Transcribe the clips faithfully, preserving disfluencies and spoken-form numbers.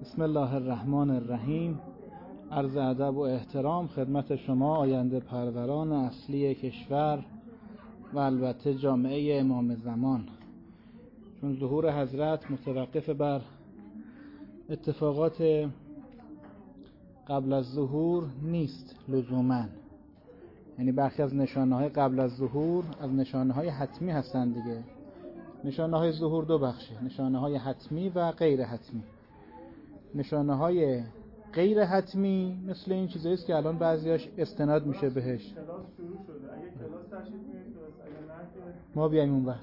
بسم الله الرحمن الرحیم. عرض ادب و احترام خدمت شما آینده پروران اصلی کشور و البته جامعه امام زمان. چون ظهور حضرت متوقف بر اتفاقات قبل از ظهور نیست لزوماً، یعنی برخی از نشانه‌های قبل از ظهور از نشانه‌های حتمی هستند دیگه. نشانه‌های ظهور دو بخشه، نشانه‌های حتمی و غیر حتمی. نشانه‌های غیر حتمی مثل این چیزایی است که الان بعضیاش استناد میشه بهش. کلاس شروع شده، اگه کلاس تشریف میارید کلاس، اگه نه که ما بیایم اونور.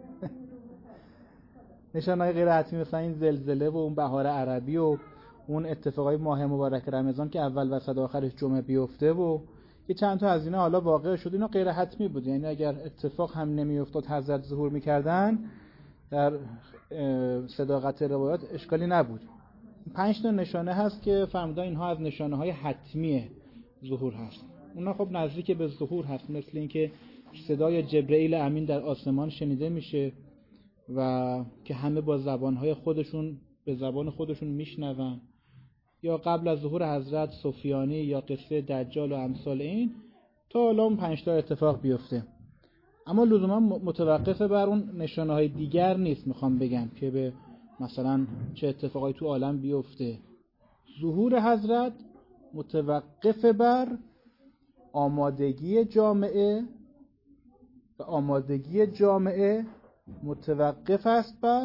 نشانه‌های غیر حتمی مثل این زلزله و اون بهار عربی و اون اتفاقای ماه مبارک رمضان که اول وسط آخرش جمعه بیفته و یه چند تا از اینا حالا واقع شد، اینا غیر حتمی بود. یعنی اگر اتفاق هم نمیافتاد حضرت ظهور میکردن در صداقت روایات اشکالی نبود. پنج تا نشانه هست که فرمودن اینها از نشانه های حتمی ظهور هست. اونا خب نزدیک به ظهور هست، مثل اینکه صدای جبرئیل امین در آسمان شنیده میشه و که همه با زبانهای خودشون به زبان خودشون میشنون، یا قبل از ظهور حضرت سفیانی یا قصه دجال و امثال این، تا حالا اون پنج تا اتفاق بیفته. اما لزوما متوقف بر اون نشانه های دیگر نیست. میخوام بگم که به مثلا چه اتفاقایی تو عالم بیفته. ظهور حضرت متوقف بر آمادگی جامعه و آمادگی جامعه متوقف است بر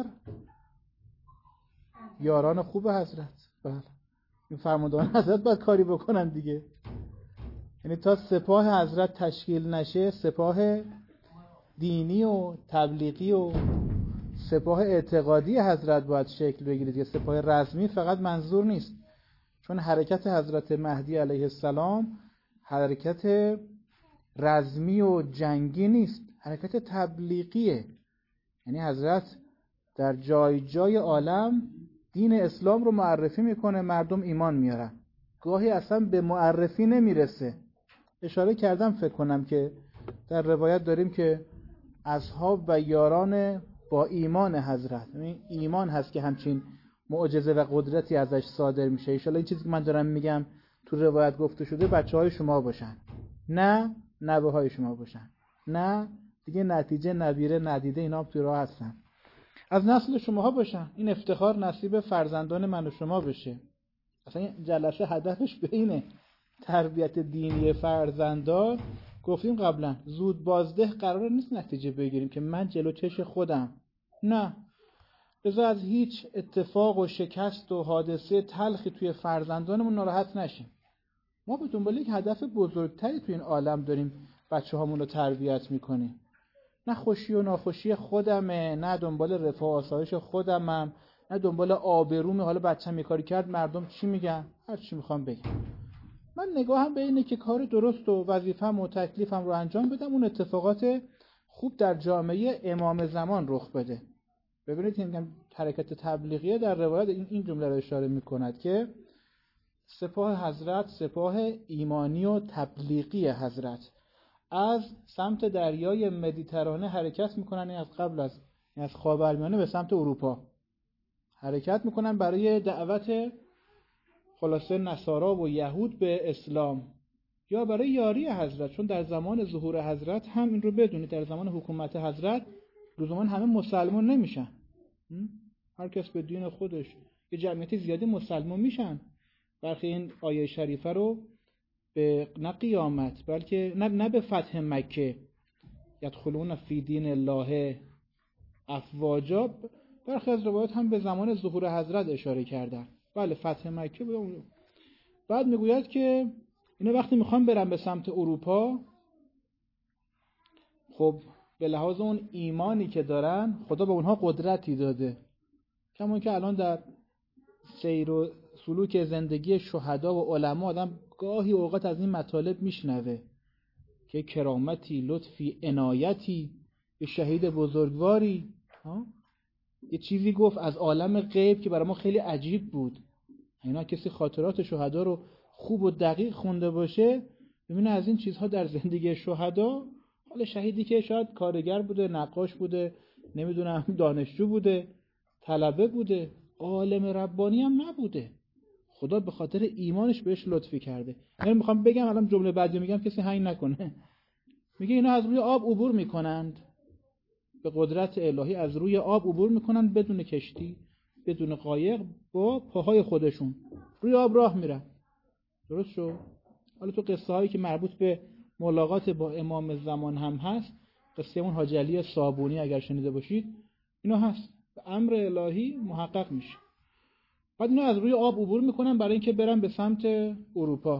یاران خوب حضرت. بله، این فرماندهان حضرت باید کاری بکنن دیگه. یعنی تا سپاه حضرت تشکیل نشه، سپاه دینی و تبلیغی و سپاه اعتقادی حضرت باید شکل بگیرید. یه سپاه رسمی فقط منظور نیست، چون حرکت حضرت مهدی علیه السلام حرکت رسمی و جنگی نیست، حرکت تبلیغیه. یعنی حضرت در جای جای عالم دین اسلام رو معرفی میکنه، مردم ایمان میارن. گاهی اصلا به معرفی نمیرسه. اشاره کردم فکر کنم که در روایت داریم که اصحاب و یاران با ایمان حضرت، یعنی ایمان هست که همچین معجزه و قدرتی ازش صادر میشه. ان شاءالله این چیزی که من دارم میگم تو روایت گفته شده بچهای شما باشن، نه نوه های شما باشن، نه دیگه نتیجه نبیره ندیده اینا هم تو راه هستن، از نسل شماها باشن. این افتخار نصیب فرزندان من و شما بشه. اصلا این جلسه هدفش به اینه، تربیت دینی فرزندان. گفتیم قبلا زود بازده قرار نیست نتیجه بگیریم که من جلو چش خودم، نه، لذا از هیچ اتفاق و شکست و حادثه تلخی توی فرزندانمون ناراحت نشیم. ما به دنبال یک هدف بزرگتری توی این عالم داریم بچه هامون رو تربیت میکنیم. نه خوشی و ناخوشی خودمه، نه دنبال رفاه و آسایش خودمم، نه دنبال آبرومه. حالا بچه‌م یه کاری کرد مردم چی میگن؟ هر چی میخوام بگم. من نگاهم به اینه که کار درست و وظیفه‌م و تکلیفم رو انجام بدم، اون اتفاقات خوب در جامعه امام زمان رخ بده. ببینید که میگم حرکت تبلیغیه در روایت این این جمله رو اشاره میکند که سپاه حضرت سپاه ایمانی و تبلیغی حضرت از سمت دریای مدیترانه حرکت میکنن. از قبل از از خاورمیانه به سمت اروپا حرکت میکنن برای دعوت خلاصه نصارا و یهود به اسلام یا برای یاری حضرت. چون در زمان ظهور حضرت هم این رو بدونید، در زمان حکومت حضرت لزوما همه مسلمان نمیشن، هر کس به دین خودش. یه جمعیت زیادی مسلمان میشن. برخی این آیه شریفه رو به نه قیامت بلکه نه, نه به فتح مکه یدخلون فی دین الله افواجا، برخی از روایات هم به زمان ظهور حضرت اشاره کردن. بله فتح مکه بود. بعد میگوید که اینا وقتی میخوان برن به سمت اروپا، خب به لحاظ اون ایمانی که دارن خدا به اونها قدرتی داده، کما که الان در سیر و سلوک زندگی شهدا و علما آدم گاهی اوقات از این مطالب میشنوه که کرامتی، لطفی، عنایتی، یه شهید بزرگواری ها؟ یه چیزی گفت از عالم غیب که برای ما خیلی عجیب بود. اینا کسی خاطرات شهدا رو خوب و دقیق خونده باشه ببینه از این چیزها در زندگی شهدا. حالا شهیدی که شاید کارگر بوده، نقاش بوده، نمیدونم دانشجو بوده، طلبه بوده، عالم ربانی هم نبوده. خدا به خاطر ایمانش بهش لطفی کرده. من میخوام بگم الان جمله بعدی میگم کسی هنگ نکنه. میگه اینا از روی آب عبور میکنند، به قدرت الهی از روی آب عبور میکنند بدون کشتی، بدون قایق، با پاهای خودشون روی آب راه میرن. درست شد؟ حالا تو قصه هایی که مربوط به ملاقات با امام زمان هم هست، قصه اون حاجی علی صابونی اگر شنیده باشید، اینا هست، به امر الهی محقق میشه. بعد اینا از روی آب عبور میکنن برای اینکه برن به سمت اروپا.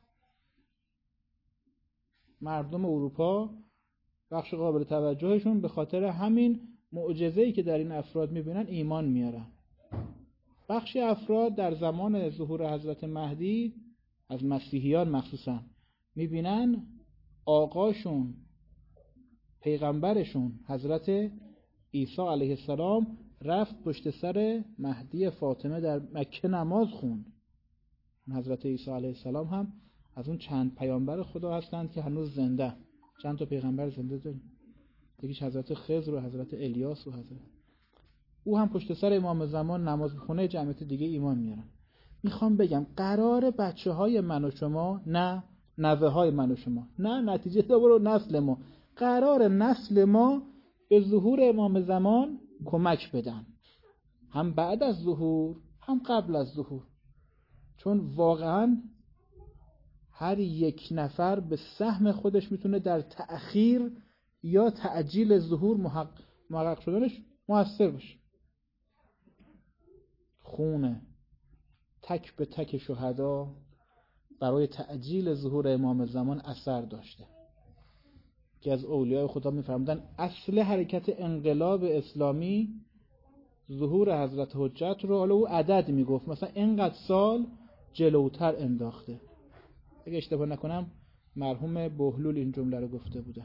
مردم اروپا بخش قابل توجهشون به خاطر همین معجزه‌ای که در این افراد میبینن ایمان میارن. بخشی افراد در زمان ظهور حضرت مهدی از مسیحیان مخصوصا میبینن آقاشون پیغمبرشون حضرت عیسی علیه السلام رفت پشت سر مهدی فاطمه در مکه نماز خوند. حضرت عیسی علیه السلام هم از اون چند پیامبر خدا هستند که هنوز زنده. چند تا پیغمبر زنده داریم. یکیش حضرت خضر و حضرت الیاس و حضرت او هم پشت سر امام زمان نماز میخونه، جمعیت دیگه ایمان میارن. میخوام بگم قرار بچه های من و شما، نه نوه های من و شما، نه نتیجه دار نسل ما، قرار نسل ما به ظهور امام زمان کمک بدن، هم بعد از ظهور هم قبل از ظهور. چون واقعا هر یک نفر به سهم خودش میتونه در تأخیر یا تعجیل ظهور محقق, محقق شدنش مؤثر باشه. خونه تک به تک شهدا برای تعجیل ظهور امام زمان اثر داشته. که از اولیاء خدا میفرمودن اصل حرکت انقلاب اسلامی ظهور حضرت حجت رو، حالا او عدد میگفت، مثلا اینقدر سال جلوتر انداخته. اگه اشتباه نکنم مرحوم بهلول این جمله رو گفته بودن.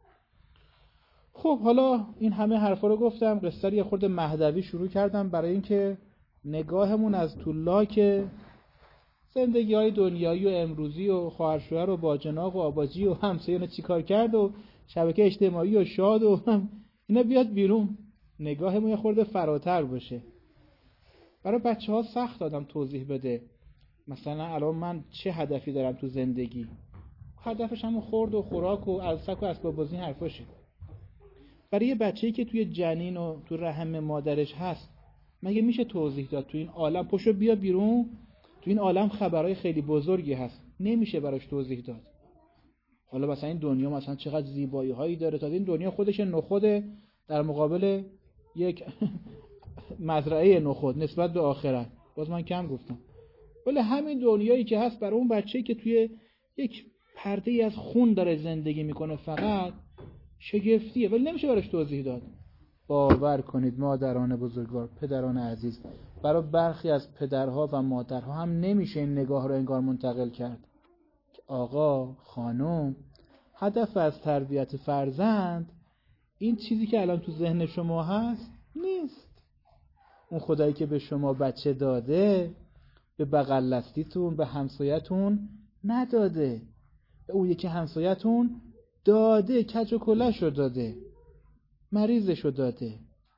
خب حالا این همه حرفا رو گفتم، قصه رو یه خورده مهدوی شروع کردم برای اینکه نگاهمون از تو لاک زندگی های دنیایی و امروزی و خواهر شوهر و باجناق و آباجی و همسایه‌ها چی کار کرد و شبکه اجتماعی و شاد و اینا بیاد بیرون، نگاهمون یه خورده فراتر باشه. برای بچه ها سخت آدم توضیح بده مثلا الان من چه هدفی دارم تو زندگی. هدفش همون خورد و خوراک و السک و اسباب بازی حرفاشه. برای یه بچه‌ای که توی جنین و تو رحم مادرش هست مگه میشه توضیح داد تو این عالم پشو بیا بیرون، تو این عالم خبرهای خیلی بزرگی هست، نمیشه براش توضیح داد. حالا مثلا این دنیا مثلا چقدر زیبایی هایی داره، تا این دنیا خودش نخوده در مقابل یک مزرعه نخود نسبت به آخرت. باز من کم گفتم. ولی همین دنیایی که هست برای اون بچه‌ای که توی یک پرده‌ای از خون داره زندگی میکنه فقط شگفتیه، ولی نمیشه براش توضیح داد. باور کنید مادران بزرگوار، پدران عزیز، برای برخی از پدرها و مادرها هم نمیشه این نگاه رو انگار منتقل کرد که آقا خانم هدف از تربیت فرزند این چیزی که الان تو ذهن شما هست نیست. اون خدایی که به شما بچه داده به بغل دستیتون به همسایتون نداده، به اون یکی همسایتون داده، کج و کله‌شو داده، مریضشو داده.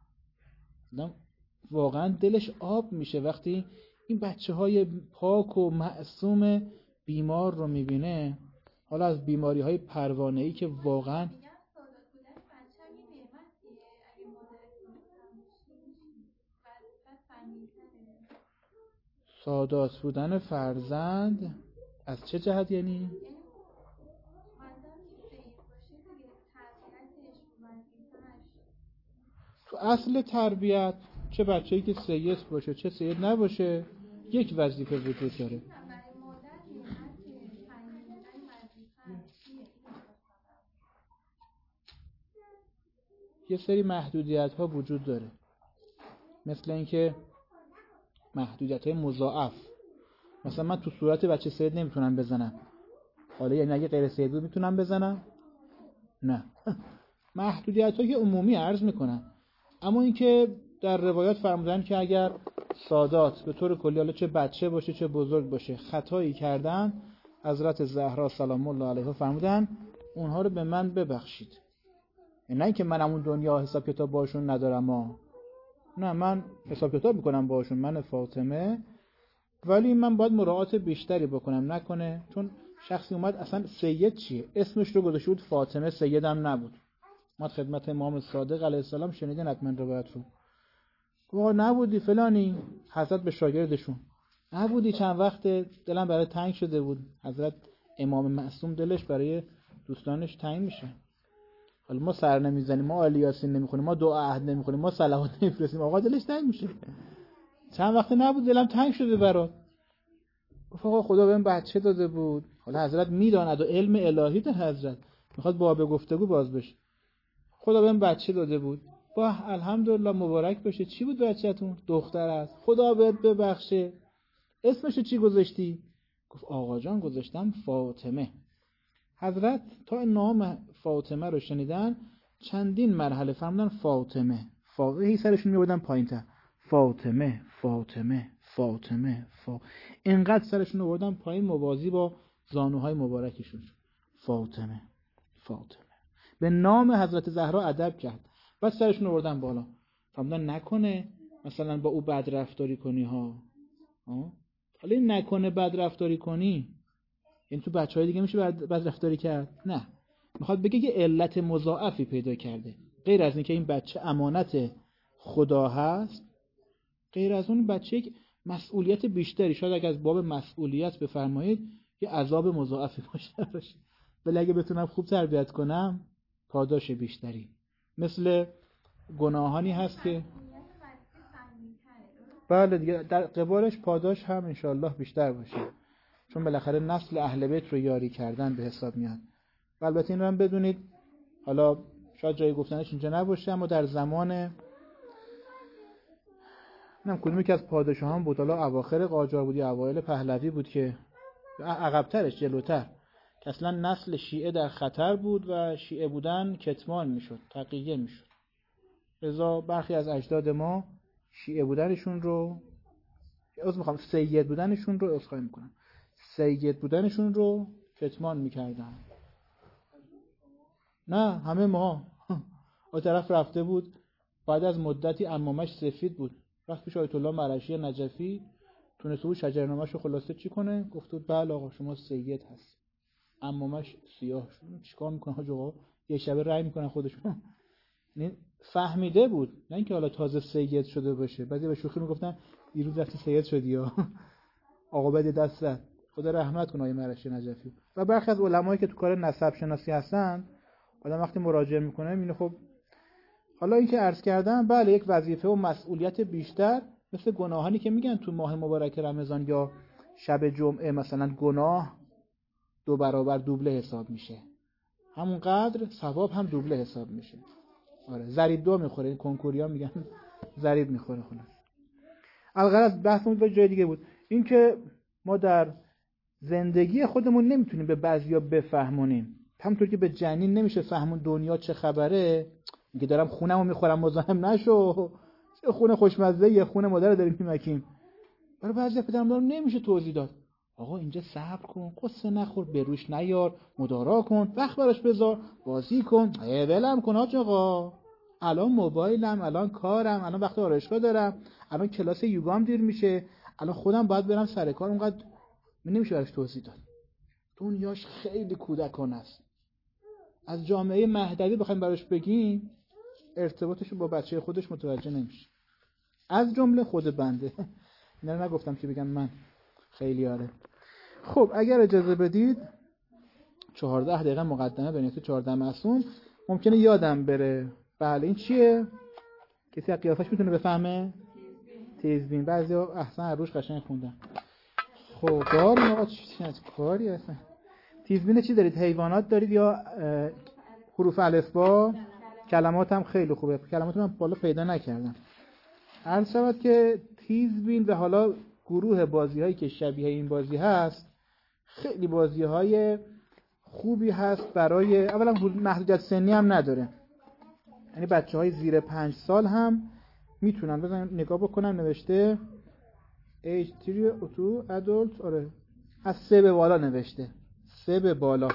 واقعا دلش آب میشه وقتی این بچه های پاک و معصوم بیمار رو میبینه، حالا از بیماری های پروانه‌ای که واقعا سادات بودن فرزند از چه جهت یعنی؟ تو اصل تربیت چه بچه‌ای که سید باشه چه سید نباشه یک وظیفه وجود داره. یه سری محدودیت ها وجود داره، مثل اینکه محدودیت های مضاعف. مثلا من تو صورت بچه سید نمیتونم بزنم، حالا یعنی اگه غیر سید بود میتونم بزنم؟ نه. محدودیت های عمومی عرض میکنم. اما اینکه در روایات فرمودن که اگر سادات به طور کلی، حالا چه بچه باشه چه بزرگ باشه، خطایی کردن، حضرت زهرا سلام الله علیها فرمودن اونها رو به من ببخشید. نه اینکه من همون دنیا حساب کتاب باشون ندارم ها. نه من حساب کتاب میکنم باشون، من فاطمه، ولی من باید مراعات بیشتری بکنم. نکنه چون شخصی اومد اصلا سید چیه، اسمش رو گذاشته بود فاطمه، سیدم نبود. ما خدمت امام صادق علیه السلام شنیدین حتما روایت رو، گفت نبودی فلانی. حضرت به شاگردشون نبودی چند وقت دلم برای تنگ شده بود. حضرت امام معصوم دلش برای دوستانش تنگ میشه. حالا ما سر نمیزنیم، ما آل یاسین نمیخونیم، ما دعا عهد نمیخونیم، ما صلوات نمیفرستیم، آقا دلش تنگ میشه. چند وقت نبود دلم تنگ شده برات. گفت آقا خدا بهم بچه داده بود. حالا حضرت میداند و علم الهی ده، حضرت میخواد باب گفتگو باز بشه. خدا بهم بچه داده بود. با الحمدلله مبارک بشه. چی بود بچه‌تون؟ دختر است. خدا بهت ببخشه. اسمش چی گذاشتی؟ گفت آقا جان گذاشتم فاطمه. حضرت تا نام فاطمه رو شنیدن چندین مرحله فرمودن فاطمه. فاطمه سرشون میوردن پایین‌تر. فاطمه، فاطمه، فاطمه، فا اینقدر سرشون رو بردن پایین موازی با زانوهای مبارکشون. فاطمه، فاطمه. به نام حضرت زهرا ادب کرد. بعد سرشون رو بردن بالا. فرمودن نکنه مثلا با او بد رفتاری کنی ها. ها؟ حالا این نکنه بد رفتاری کنی، یعنی تو بچهای دیگه میشه بد, بد رفتاری کرد؟ نه. میخواد بگه که علت مضاعفی پیدا کرده. غیر از اینکه این بچه امانت خدا هست، غیر از اون بچه یک مسئولیت بیشتری، شاید اگه از باب مسئولیت بفرمایید یه عذاب مضاعفی باشه. ولی اگه بتونم خوب تربیت کنم پاداش بیشتری. مثل گناهانی هست که بله دیگه در قبالش پاداش هم انشاءالله بیشتر باشه، چون بالاخره نسل اهل بیت رو یاری کردن به حساب میاد. و البته این رو هم بدونید، حالا شاید جای گفتنش اینجا نباشه، اما در زمان نم کدومی که از پادشاهان بود، حالا اواخر قاجار بود یا اوایل پهلوی بود که عقب‌ترش جلوتر، که اصلا نسل شیعه در خطر بود و شیعه بودن کتمان میشد، تقیه میشد. لذا برخی از اجداد ما شیعه بودنشون رو از میخوام سید بودنشون رو اسخای میکنم سید بودنشون رو کتمان میکردن. نه همه ما اون طرف رفته بود، بعد از مدتی عمامش سفید بود، رفت پیش آیت الله مرشی نجفی، تونسته بود شجرنامه‌ش رو خلاصه چی کنه، گفت بود بله آقا شما سید هست. عمامش سیاه شد، چیکار میکنه حاج آقا؟ یه شبه رأی میکنن خودشون. یعنی فهمیده بود، نه اینکه حالا تازه سید شده باشه. بعضی به شوخی میگفتن دیروز رفتی سید شدی یا آقا بده دست. خدا رحمت کنه آقای مرشی نجفی. و برخی از علمایی که تو کار نسب شناسی هستن، آدم وقتی مراجعه میکنه میبینه خب حالا این که عرض کردم بله یک وظیفه و مسئولیت بیشتر، مثل گناهانی که میگن تو ماه مبارک رمضان یا شب جمعه مثلا گناه دو برابر دوبله حساب میشه، همونقدر ثواب هم دوبله حساب میشه. آره ضریب دو میخوره، این کنکوریا میگن ضریب میخوره. خلاص الغرض بحثمون به جای دیگه بود، این که ما در زندگی خودمون نمیتونیم به بعضیا بفهمونیم، همونطور که به جنین نمیشه فهمون دنیا چه خبره، میگه دارم خونمو میخورم مزاحم نشو، چه خونه خوشمزه، یه خونه مادر داریم میمکیم. برای بعضی پدرمدار نمیشه توضیح داد، آقا اینجا صبر کن، قصه نخور، بروش نیار، مدارا کن، وقت براش بذار، بازی کن، ولم کن حاج آقا، الان موبایلم، الان کارم، الان وقت آرایشگاه دارم، الان کلاس یوگام دیر میشه، الان خودم باید برم سر کار، اونقدر نمیشه براش توضیح داد. دنیاش خیلی کودکانه است. از جامعه مهدوی بخوایم براش بگیم ارتباطش با بچه خودش متوجه نمیشه، از جمله خود بنده. اینا رو نگفتم که بگم من خیلی آره. خب اگر اجازه بدید چهارده دقیقه مقدمه به نیت چهارده معصوم، ممکنه یادم بره. بله این چیه؟ کسی از قیافش میتونه بفهمه؟ تیزبین. بعضیا احسن روش قشنگ خوندن. خب داریم آقا چی کاری هستن؟ تیزبین چی دارید؟ حیوانات دارید یا حروف الفبا؟ کلمات هم خیلی خوبه، کلمات من بالا پیدا نکردم. عرض شود که تیزبین و حالا گروه بازی هایی که شبیه این بازی هست خیلی بازی های خوبی هست برای، اولا محدودیت سنی هم نداره، یعنی بچه های زیر پنج سال هم میتونن بزنن نگاه بکنن. نوشته ایج تری تو ادولت، آره از سه به بالا نوشته، سه به بالا.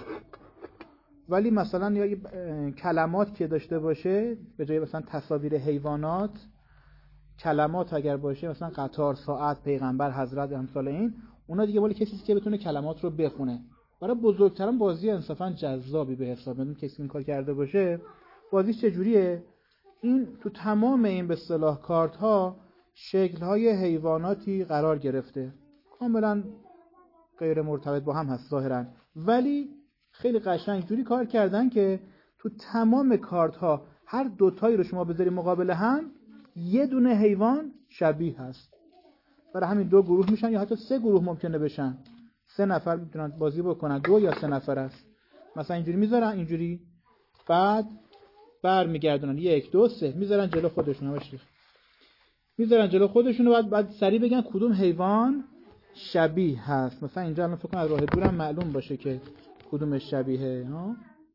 ولی مثلا یا کلمات که داشته باشه به جای مثلا تصاویر حیوانات کلمات اگر باشه مثلا قطار، ساعت، پیغمبر، حضرت، امثال این، اونا دیگه مال کسی که بتونه کلمات رو بخونه. برای بزرگتران بازی انصافا جذابی به حساب میاد. کسی این کار کرده باشه بازی چجوریه؟ این تو تمام این به اصطلاح کارت ها شکل های حیواناتی قرار گرفته، کاملا غیر مرتبط با هم هست ظاهرا، ولی خیلی قشنگ جوری کار کردن که تو تمام کارت ها هر دوتایی رو شما بذاری مقابل هم یه دونه حیوان شبیه هست. برای همین دو گروه میشن یا حتی سه گروه ممکنه بشن، سه نفر میتونن بازی بکنن، دو یا سه نفر است. مثلا اینجوری میذارن، اینجوری، بعد بر میگردونن یک دو سه میذارن جلو خودشون، همش میذارن جلو خودشون و بعد بعد سریع بگن کدوم حیوان شبیه هست. مثلا اینجا الان فکر کنم از راه دورم معلوم باشه که کدومش شبیهه. ها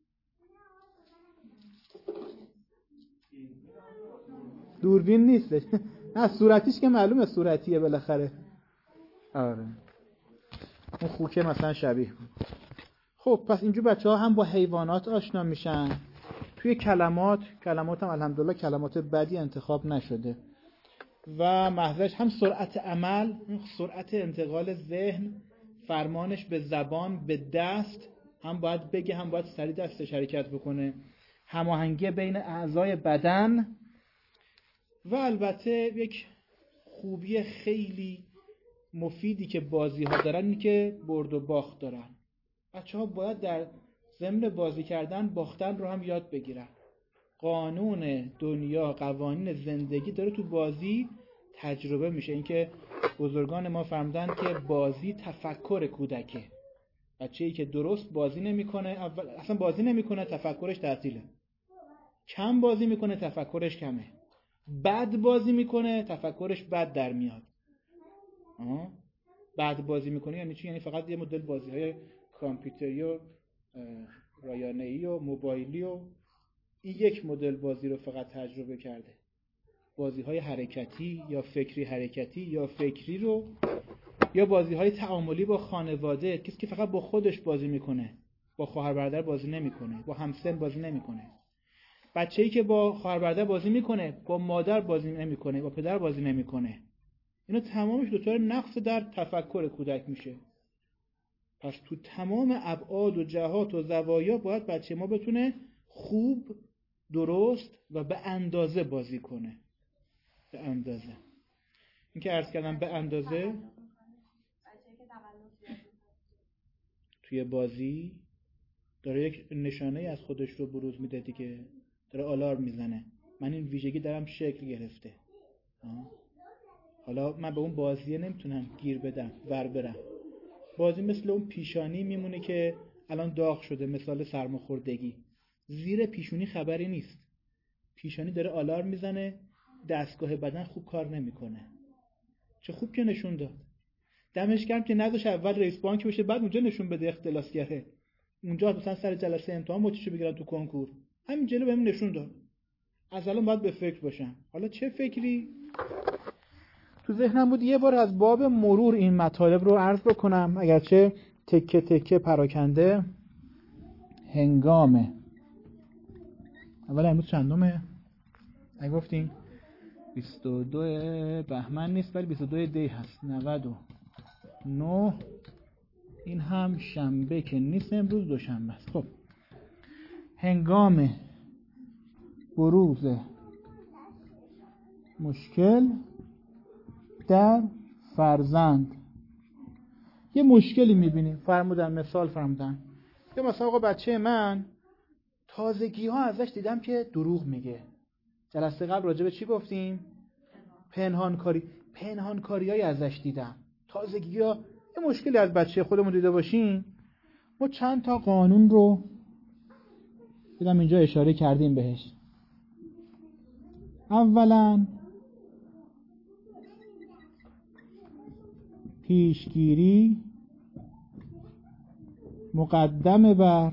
دوربین نیست نه، صورتیش که معلومه صورتیه بالاخره. آره اون خوکه مثلا شبیه بود. خب پس اینجور بچه ها هم با حیوانات آشنا میشن. توی کلمات، کلمات هم الحمدلله کلمات بدی انتخاب نشده و محضش هم سرعت عمل، سرعت انتقال ذهن، فرمانش به زبان، به دست، هم باید بگه هم باید سریع دستش حرکت بکنه، هماهنگی بین اعضای بدن و البته یک خوبی خیلی مفیدی که بازی ها دارن اینه که برد و باخت دارن. بچه ها باید در ضمن بازی کردن باختن رو هم یاد بگیرن. قانون دنیا، قوانین زندگی داره تو بازی تجربه میشه. اینکه بزرگان ما فرمودن که بازی تفکر کودکه. بچه‌ای که درست بازی نمیکنه، اول اصلا بازی نمیکنه، تفکرش تعطیله. کم بازی میکنه، تفکرش کمه. بد بازی میکنه، تفکرش بد در میاد. آه؟ بد بازی میکنه یعنی چی؟ یعنی فقط یه مدل بازی‌های کامپیوتری و رایانه‌ای و موبایلی و این یک مدل بازی رو فقط تجربه کرده. بازی‌های حرکتی یا فکری حرکتی یا فکری رو، یا بازی‌های تعاملی با خانواده، کسی که فقط با خودش بازی میکنه، با خواهر برادر بازی نمیکنه، با همسن بازی نمیکنه. بچه‌ای که با خواهر برادر بازی میکنه، با مادر بازی نمیکنه، با پدر بازی نمیکنه. اینا تمامش دچار نقص در تفکر کودک میشه. پس تو تمام ابعاد و جهات و زوایا باید بچه ما بتونه خوب، درست و به اندازه بازی کنه. به اندازه. این که عرض کردم به اندازه توی بازی داره یک نشانه از خودش رو بروز میده دیگه، داره آلارم میزنه من این ویژگی دارم شکل گرفته. آه. حالا من به اون بازیه نمیتونم گیر بدم، ور برم. بازی مثل اون پیشانی میمونه که الان داغ شده، مثال سرماخوردگی. زیر پیشونی خبری نیست. پیشانی داره آلارم میزنه، دستگاه بدن خوب کار نمیکنه. چه خوب که نشون داد. دمش گرم که نذاش اول رئیس بانک بشه بعد اونجا نشون بده اختلاسگره. اونجا مثلا سر جلسه امتحان مچشو بگیرن تو کنکور. همین جلو بهم نشون داد. از الان باید به فکر باشم. حالا چه فکری؟ تو ذهنم بود یه بار از باب مرور این مطالب رو عرض بکنم، اگرچه تکه تکه پراکنده. هنگام اول امروز چندمه؟ اگه گفتیم بیست و دو بهمن نیست ولی بیست و دو دی هست، نود و نه. این هم شنبه که نیست، امروز دوشنبه است. خب هنگام بروز مشکل در فرزند. یه مشکلی میبینیم، فرمودن مثال فرمودن که مثلا آقا بچه من تازگی ها ازش دیدم که دروغ میگه. جلسه قبل راجع به چی گفتیم؟ پنهانکاری. پنهانکاری های ازش دیدم. تازگی ها یه مشکلی از بچه خودمون دیده باشیم، ما چند تا قانون رو دیدم اینجا اشاره کردیم بهش. اولا پیشگیری مقدم بر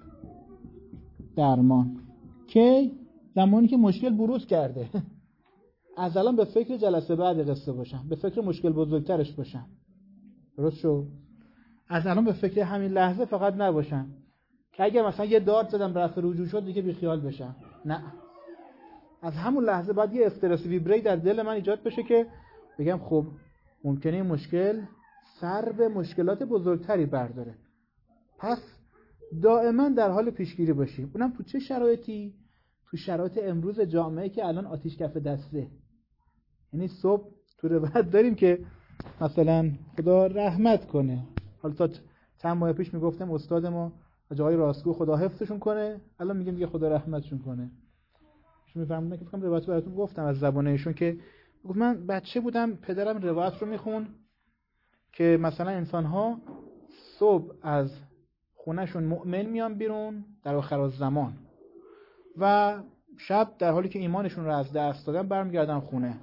درمان. که زمانی که مشکل بروز کرده از الان به فکر جلسه بعد قصه باشم، به فکر مشکل بزرگترش باشم. درست شو؟ از الان به فکر همین لحظه فقط نباشم که اگه مثلا یه دارت زدم رفت رجوع شد دیگه بی خیال بشم. نه، از همون لحظه بعد یه استرس ویبری در دل من ایجاد بشه که بگم خب ممکنه این مشکل سر به مشکلات بزرگتری برداره. پس دائما در حال پیشگیری باشیم. اونم تو چه شرایطی؟ تو شرایط امروز جامعه که الان آتش کف دسته. یعنی صبح تو روایت داریم که مثلا خدا رحمت کنه، حالا تا چند ماه پیش میگفتم استاد ما جای راستگو خدا حفظشون کنه، الان میگیم دیگه خدا رحمتشون کنه. شما میفهمید که فکر کنم روایت براتون گفتم از زبان ایشون که گفت من بچه بودم پدرم روایت رو میخون که مثلا انسان‌ها صبح از خونهشون مؤمن میان بیرون در آخر زمان و شب در حالی که ایمانشون رو از دست دادن برمیگردن خونه.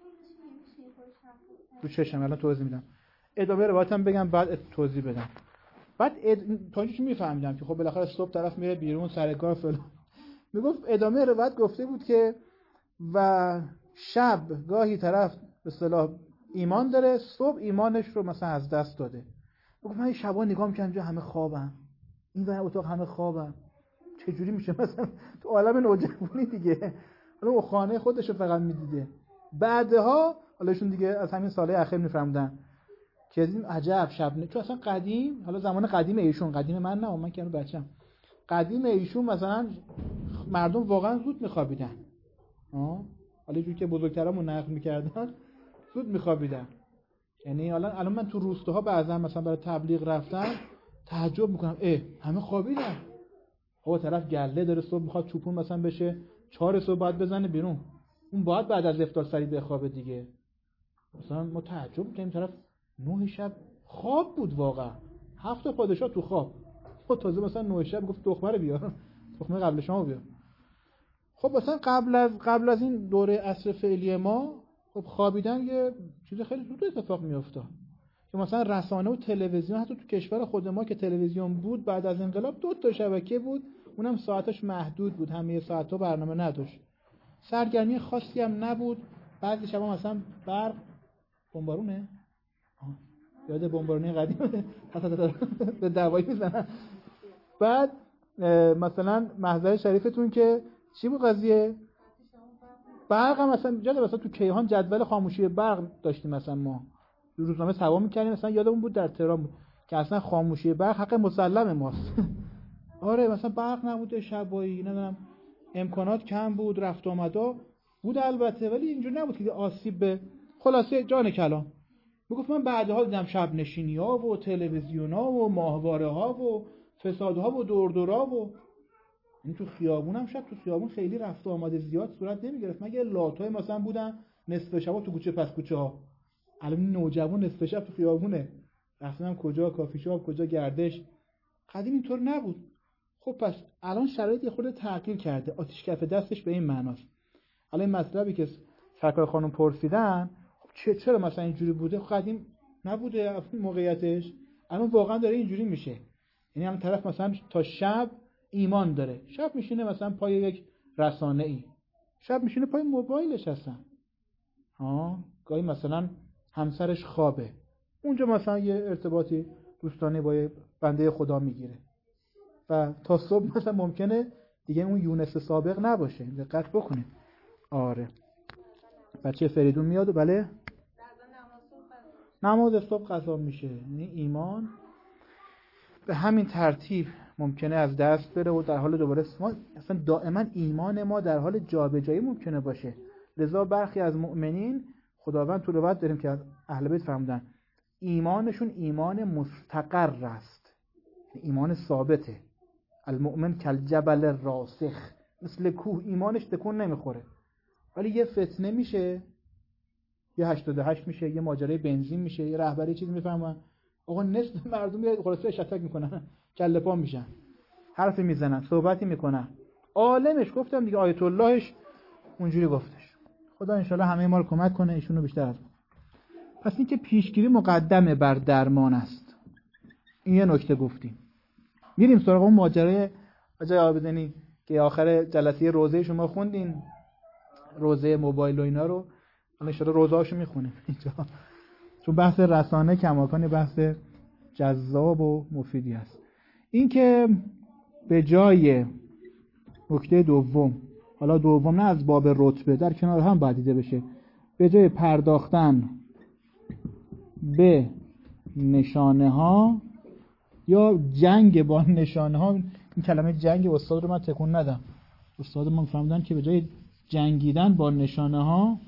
رو چشم الان توضیح میدم. ادامه روایتم بگم بعد توضیح بدم. بعد اد... تا اینجا میفهمیدم که خب بالاخره صبح طرف میره بیرون سر کار فلان. میگفت ادامه روایت گفته بود که و شب گاهی طرف به اصطلاح ایمان داره، صبح ایمانش رو مثلا از دست داده. میگفت من شبا نگاه میکنم اینجا همه خوابن، این ور اتاق همه خوابن، چه جوری میشه مثلا تو عالم نوجوانی دیگه، حالا اون خانه خودش رو فقط میدیده. بعدها حالاشون دیگه از همین ساله اخیر میفهمدن که این عجب شب نه، چون اصلا قدیم، حالا زمان قدیم ایشون، قدیم من نه، من که هنوز بچه‌ام، قدیم ایشون مثلا مردم واقعا زود میخوابیدن. ها حالا جوری که بزرگترامون نقل میکردن زود میخوابیدن. یعنی الان الان من تو روستاها بعضا مثلا برای تبلیغ رفتم تعجب میکنم اه همه خوابیدن. آقا طرف گله داره صبح میخواد چوپون مثلا بشه چهار صبح باید بزنه بیرون، اون باید بعد از افطار سری بخوابه دیگه. مثلا ما تعجب میکنیم طرف نه شب خواب بود، واقعا هفت تا پادشاه تو خواب. خب تازه مثلا نه شب گفت تخمه رو بیار، تخمه قبل شما بیار. خب مثلا قبل از قبل از این دوره عصر فعلی ما خب خوابیدن یه چیز خیلی زود اتفاق میافتاد که مثلا رسانه و تلویزیون، حتی تو کشور خود ما که تلویزیون بود بعد از انقلاب دو تا شبکه بود، اونم ساعتش محدود بود، همه ساعت‌ها برنامه نداشت، سرگرمی خاصی هم نبود. بعضی شبا مثلا برق بمبارونه یاد بمبارونه قدیم به دوایی میزنن. بعد مثلا محضر شریفتون که چی بود قضیه برق هم مثلا جالب، مثلا تو کیهان جدول خاموشی برق داشتیم، مثلا ما روزنامه سوا می‌کردیم، مثلا یادمون بود در تهران بود که اصلا خاموشی برق حق مسلم ماست. آره مثلا برق نبوده، شبایی نمیدونم امکانات کم بود، رفت و آمدا بود البته، ولی اینجور نبود که آسیب به خلاصه جان کلام. میگفت من بعدها دیدم شب نشینی‌ها و تلویزیون‌ها و ماهواره‌ها و فسادها و دوردورا و این تو خیابونم شب تو خیابون خیلی رفت و آمد زیاد صورت نمیگرفت، مگه لاتای مثلا بودن نصف شب تو کوچه پس کوچه ها. الان نوجوان نصف شب تو خیابونه، رفتنم کجا کافی شاپ کجا گردش. قدیم اینطور نبود. خب پس الان شرایط خود تغییر کرده، آتش کف دستش به این معناست. الان این مطلبی که سرکار خانم پرسیدن خب چه چرا مثلا اینجوری بوده، قدیم نبوده موقعیتش، الان واقعا داره اینجوری میشه. یعنی الان طرف مثلا تا شب ایمان داره، شب میشینه مثلا پای یک رسانه ای، شب میشینه پای موبایلش هستن، ها گاهی مثلا همسرش خوابه، اونجا مثلا یه ارتباطی دوستانه با یه بنده خدا میگیره و تا صبح مثلا ممکنه دیگه اون یونس سابق نباشه. دقت بکنید. آره بچه فریدون میاد و بله نماز صبح قضا میشه. یعنی ایمان به همین ترتیب ممکنه از دست بره و در حال دوباره ما اصلا دائما ایمان ما در حال جابجایی ممکنه باشه. لذا برخی از مؤمنین خداوند تو روایت داریم که از اهل بیت فرمودن ایمانشون ایمان مستقر است، ایمان ثابته. المؤمن کالجبل الراسخ، مثل کوه ایمانش تکون نمیخوره، ولی یه فتنه میشه، یه هشتاد و هشت میشه، یه ماجرای بنزین میشه، یه رهبری چیزی میفهمن آقا نصف مردم میاد خلاصه شتک میکنن، کله پا میشن، حرفی میزنن، صحبتی میکنن. عالمش گفتم دیگه، آیت اللهش اونجوری گفتش. خدا انشالله همه ما رو کمک کنه، ایشونو بیشتر از ما. پس این که پیشگیری مقدمه بر درمان است. این یه نکته گفتیم. میریم سراغ اون ماجرای آقای عابدینی که آخر جلسه روزه شما خوندین، روزه موبایل و اینا رو، ان شاء الله روزهاشو میخونیم اینجا، چون بحث رسانه کماکان بحث جذاب و مفیدی است. این که به جای نکته دوم حالا دوم نه از باب رتبه، در کنار هم باید دیده بشه. به جای پرداختن به نشانه ها یا جنگ با نشانه ها، این کلمه جنگ استاد رو من تکون ندم، استاد ما فهمیدن که به جای جنگیدن با نشانه ها،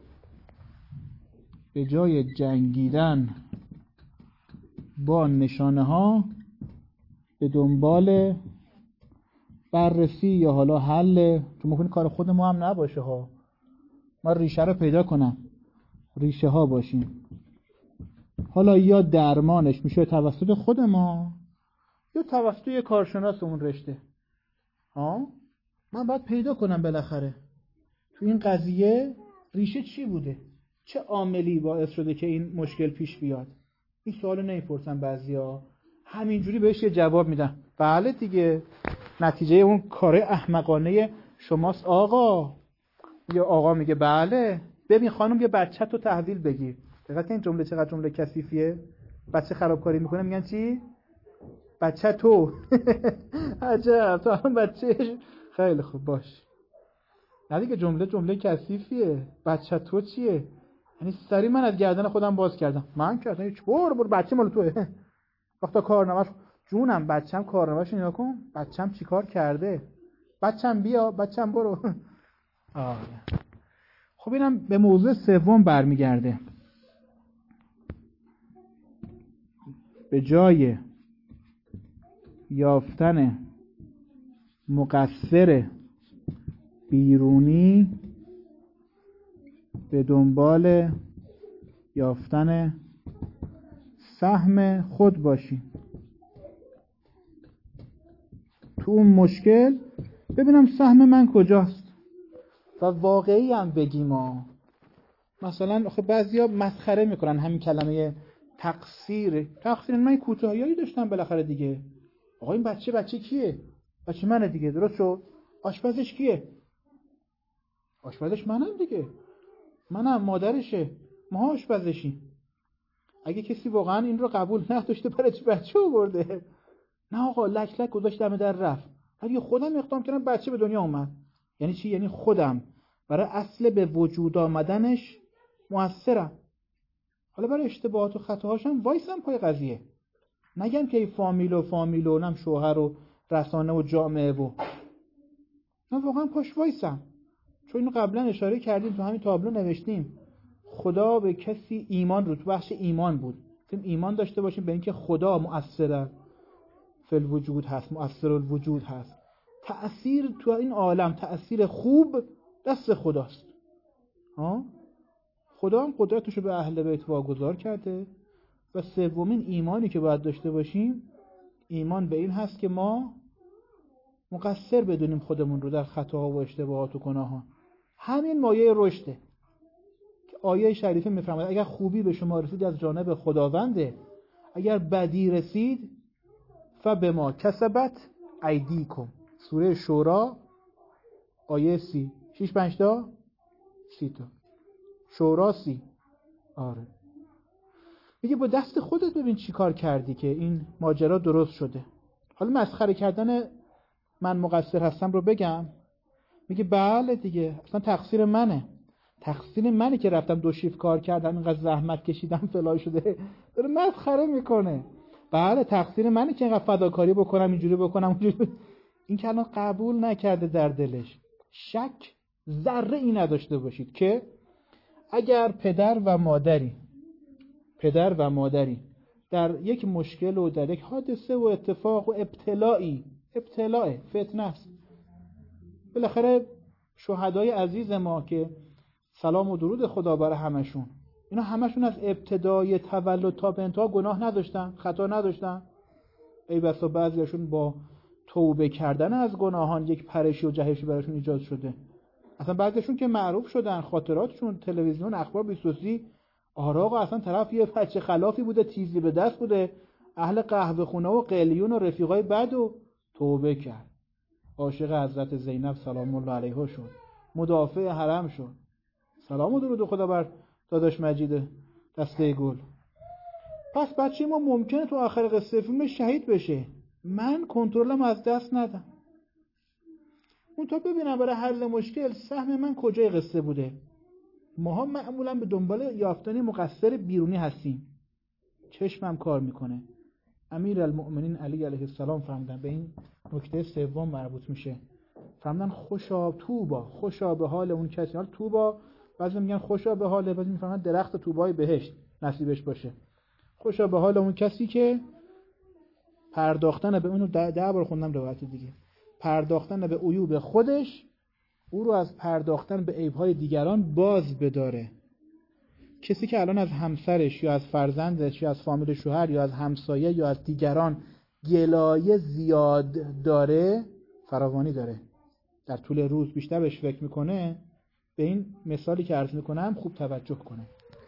به جای جنگیدن با نشانه ها به دنبال بررسی یا حالا حل، که ممکنه کار خود ما هم نباشه ها، ما ریشه رو پیدا کنم، ریشه ها باشیم، حالا یا درمانش میشه توسط خود ما یا توسط یه کارشناس اون رشته ها. من باید پیدا کنم بالاخره تو این قضیه ریشه چی بوده، چه عاملی باعث شده که این مشکل پیش بیاد. این سوالو نمیپرسن بعضیا، همینجوری بهش یه جواب میدن، بله دیگه نتیجه اون کار احمقانه شماست آقا. یا آقا میگه بله ببین خانم یه بچه تو تحویل بگیر. دقیقاً این جمله چقدر جمله کثیفیه. بچه خرابکاری میکنه میگن چی؟ بچه تو. عجب تو هم بچه. خیلی خوب باش. نه دیگه جمله جمله کثیفیه. بچه تو چیه؟ یعنی سری من از گردن خودم باز کردم. من کردم هیچ برو برو بچه مال توئه. وقتا کارنامه‌اش جونم بچه‌م کارنامه‌اش نگاه کن. بچه‌م چیکار کرده؟ بچه‌م بیا بچه‌م برو. آره. خب اینم به موضوع سوم برمیگرده. به جای یافتن مقصر بیرونی به دنبال یافتن سهم خود باشیم تو اون مشکل، ببینم سهم من کجاست و واقعی هم بگیم. ما مثلا آخه بعضیا مسخره میکنن همین کلمه تقصیر. تقصیر من کوتاهیایی داشتم بالاخره دیگه. آقا این بچه بچه کیه؟ بچه منه دیگه، درست شد. آشپزش کیه؟ آشپزش منم دیگه، منم مادرشه، ما آشپزشیم. اگه کسی واقعا این رو قبول نداشته برای چی بچه آورده؟ نه آقا لک لک گذاشت دم در رفت. اگه خودم اقدام کردم بچه به دنیا اومد. یعنی چی؟ یعنی خودم برای اصل به وجود آمدنش مؤثرم. حالا برای اشتباهات و خطاهاشم وایسم پای قضیه، نگم که ای فامیل و فامیل و نم شوهر و رسانه و جامعه و من واقعا پاش وایسم. چون اینو قبلا اشاره کردیم تو همین تابلو نوشتیم خدا به کسی ایمان رو، تو بخش ایمان بود گفتیم ایمان داشته باشیم به اینکه خدا مؤثر فی الوجود هست، مؤثر الوجود هست. تأثیر تو این عالم، تأثیر خوب دست خداست ها. خدا هم قدرتشو به اهل بیت واگذار کرده. و سومین ایمانی که باید داشته باشیم ایمان به این هست که ما مقصر بدونیم خودمون رو در خطاها و اشتباهات و گناهان. همین مایه رشده که آیه شریفه میفرماید اگر خوبی به شما رسید از جانب خداونده، اگر بدی رسید فبما کسبت ایدیکم. سوره شورا آیه سی. شیش پنج تا سی تا شورا سی. آره میگه با دست خودت ببین چی کار کردی که این ماجرا درست شده. حالا مسخره کردن من مقصر هستم رو بگم، میگه بله دیگه اصلا تقصیر منه، تقصیر منه که رفتم دو شیفت کار کردم اینقدر زحمت کشیدم فلای شده. داره مسخره میکنه. بله تقصیر منه که اینقدر فداکاری بکنم اینجوری بکنم اونجوری. این که الان قبول نکرده در دلش. شک ذره ای نداشته باشید که اگر پدر و مادری پدر و مادری در یک مشکل و در یک حادثه و اتفاق و ابتلایی، ابتلاء فتنه است، بالاخره شهدای عزیز ما که سلام و درود خدا بر همشون، اینا همشون از ابتدای تولد تا به انتها گناه نداشتن، خطا نداشتن. ای بسا بعضیاشون با توبه کردن از گناهان یک پرشی و جهشی براشون ایجاد شده. اصلا بعضیشون که معروف شدن خاطراتشون تلویزیون اخبار بیست و سه آره آقا اصلا طرف یه بچه خلافی بوده، تیزی به دست بوده، اهل قهوه خونه و قلیون و رفیقای بد و توبه کرد، عاشق حضرت زینب سلام الله علیها شد، مدافع حرم شد. سلام و درود خدا بر داداش مجید دسته گل. پس بچه ما ممکنه تو آخر قصه فیلم شهید بشه، من کنترلم از دست ندم. اون تا ببینم برای حل مشکل سهم من کجای قصه بوده. ماها معمولا به دنبال یافتن مقصر بیرونی هستیم. چشمم کار میکنه. امیرالمؤمنین علی علیه السلام فرمودن، به این نکته سوم مربوط میشه، فرمودن خوشا طوبا، خوشا به حال اون کسی. حالا طوبا بعضی میگن خوشا به حال، بعضی میفهمن درخت طوبای بهشت نصیبش باشه. خوشا به حال اون کسی که پرداختن به اونو ده, ده بار خوندم روایت دیگه، پرداختن به عیوب خودش او رو از پرداختن به عیب‌های دیگران باز بداره. کسی که الان از همسرش یا از فرزندش یا از فامیل شوهر یا از همسایه یا از دیگران گلایه زیاد داره، فراوانی داره، در طول روز بیشتر بهش فکر میکنه، به این مثالی که عرض میکنم خوب توجه کنه.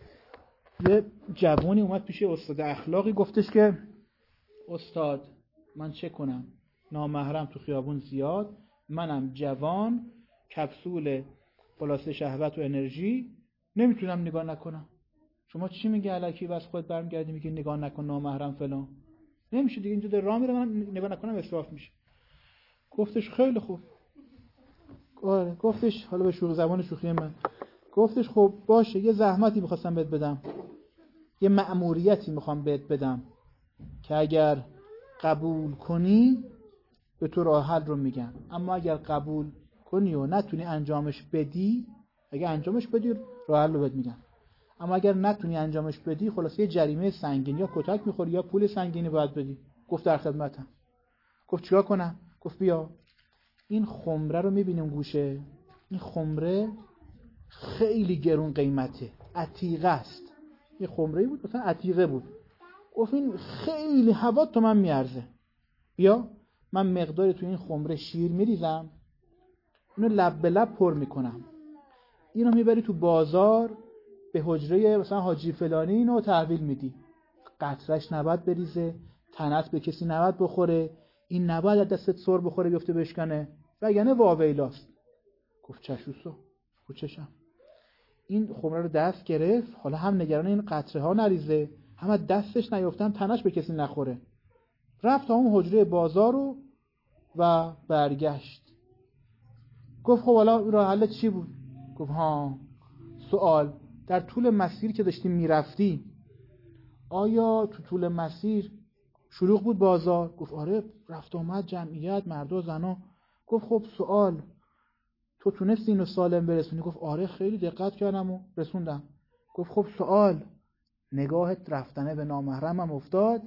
یه جوانی اومد پیش استاد اخلاقی، گفتش که استاد من چه کنم؟ نامحرم تو خیابون زیاد، منم جوان، کپسول پلاس شهوت و انرژی، نمیتونم نگاه نکنم. شما چی میگه الکی بس خود برمیگردی میگه نگاه نکن نامحرم فلان؟ نمیشه دیگه، اینجا در راه میره، من نگاه نکنم اسراف میشه. گفتش خیلی خوب. آره گفتش، حالا به شوخی زبان شوخی من گفتش خب باشه، یه زحمتی میخواستم بهت بدم، یه مأموریتی میخوام بهت بدم که اگر قبول کنی به تو راه حل رو میگم، اما اگر قبول کنی و نتونی انجامش بدی، اگر انجامش بدی راه حل رو بهت میگم، اما اگر نتونی انجامش بدی خلاص یه جریمه سنگین یا کتک میخوری یا پول سنگینی باید بدی. گفت در خدمتم. گفت چیکار کنم؟ گفت بیا این خمره رو میبینیم گوشه، این خمره خیلی گرون قیمته، عتیقه است. یه خمره‌ای بود مثلا عتیقه بود. گفت این خیلی هوا تو من میارزه، بیا من مقداری تو این خمره شیر میریزم، اینو لب به لب پر میکنم، اینو میبری تو بازار به حجره مثلا حاجی فلانی اینو تحویل میدی، قطرش نباید بریزه، تنت به کسی نباید بخوره، این نباید دستت سر بخوره بیفته بشکنه، وگرنه واویلاست. گفت چشوسو. گفت چشم. این خمره رو دست گرفت، حالا هم نگران این قطره ها نریزه، هم دستش نیفتن تنش به کسی نخوره. رفت تا اون حجره بازار رو و برگشت. گفت خب حالا راه حل چی بود؟ گفت ها سوال، در طول مسیر که داشتی میرفتی آیا تو طول مسیر شلوغ بود بازار؟ گفت آره رفت آمد جمعیت مرد و زنا. گفت خب سوال، تو تونستی اینو سالم برسونی؟ گفت آره خیلی دقت کردم و رسوندم. گفت خب سوال، نگاهت رفتنه به نامحرمم افتاد؟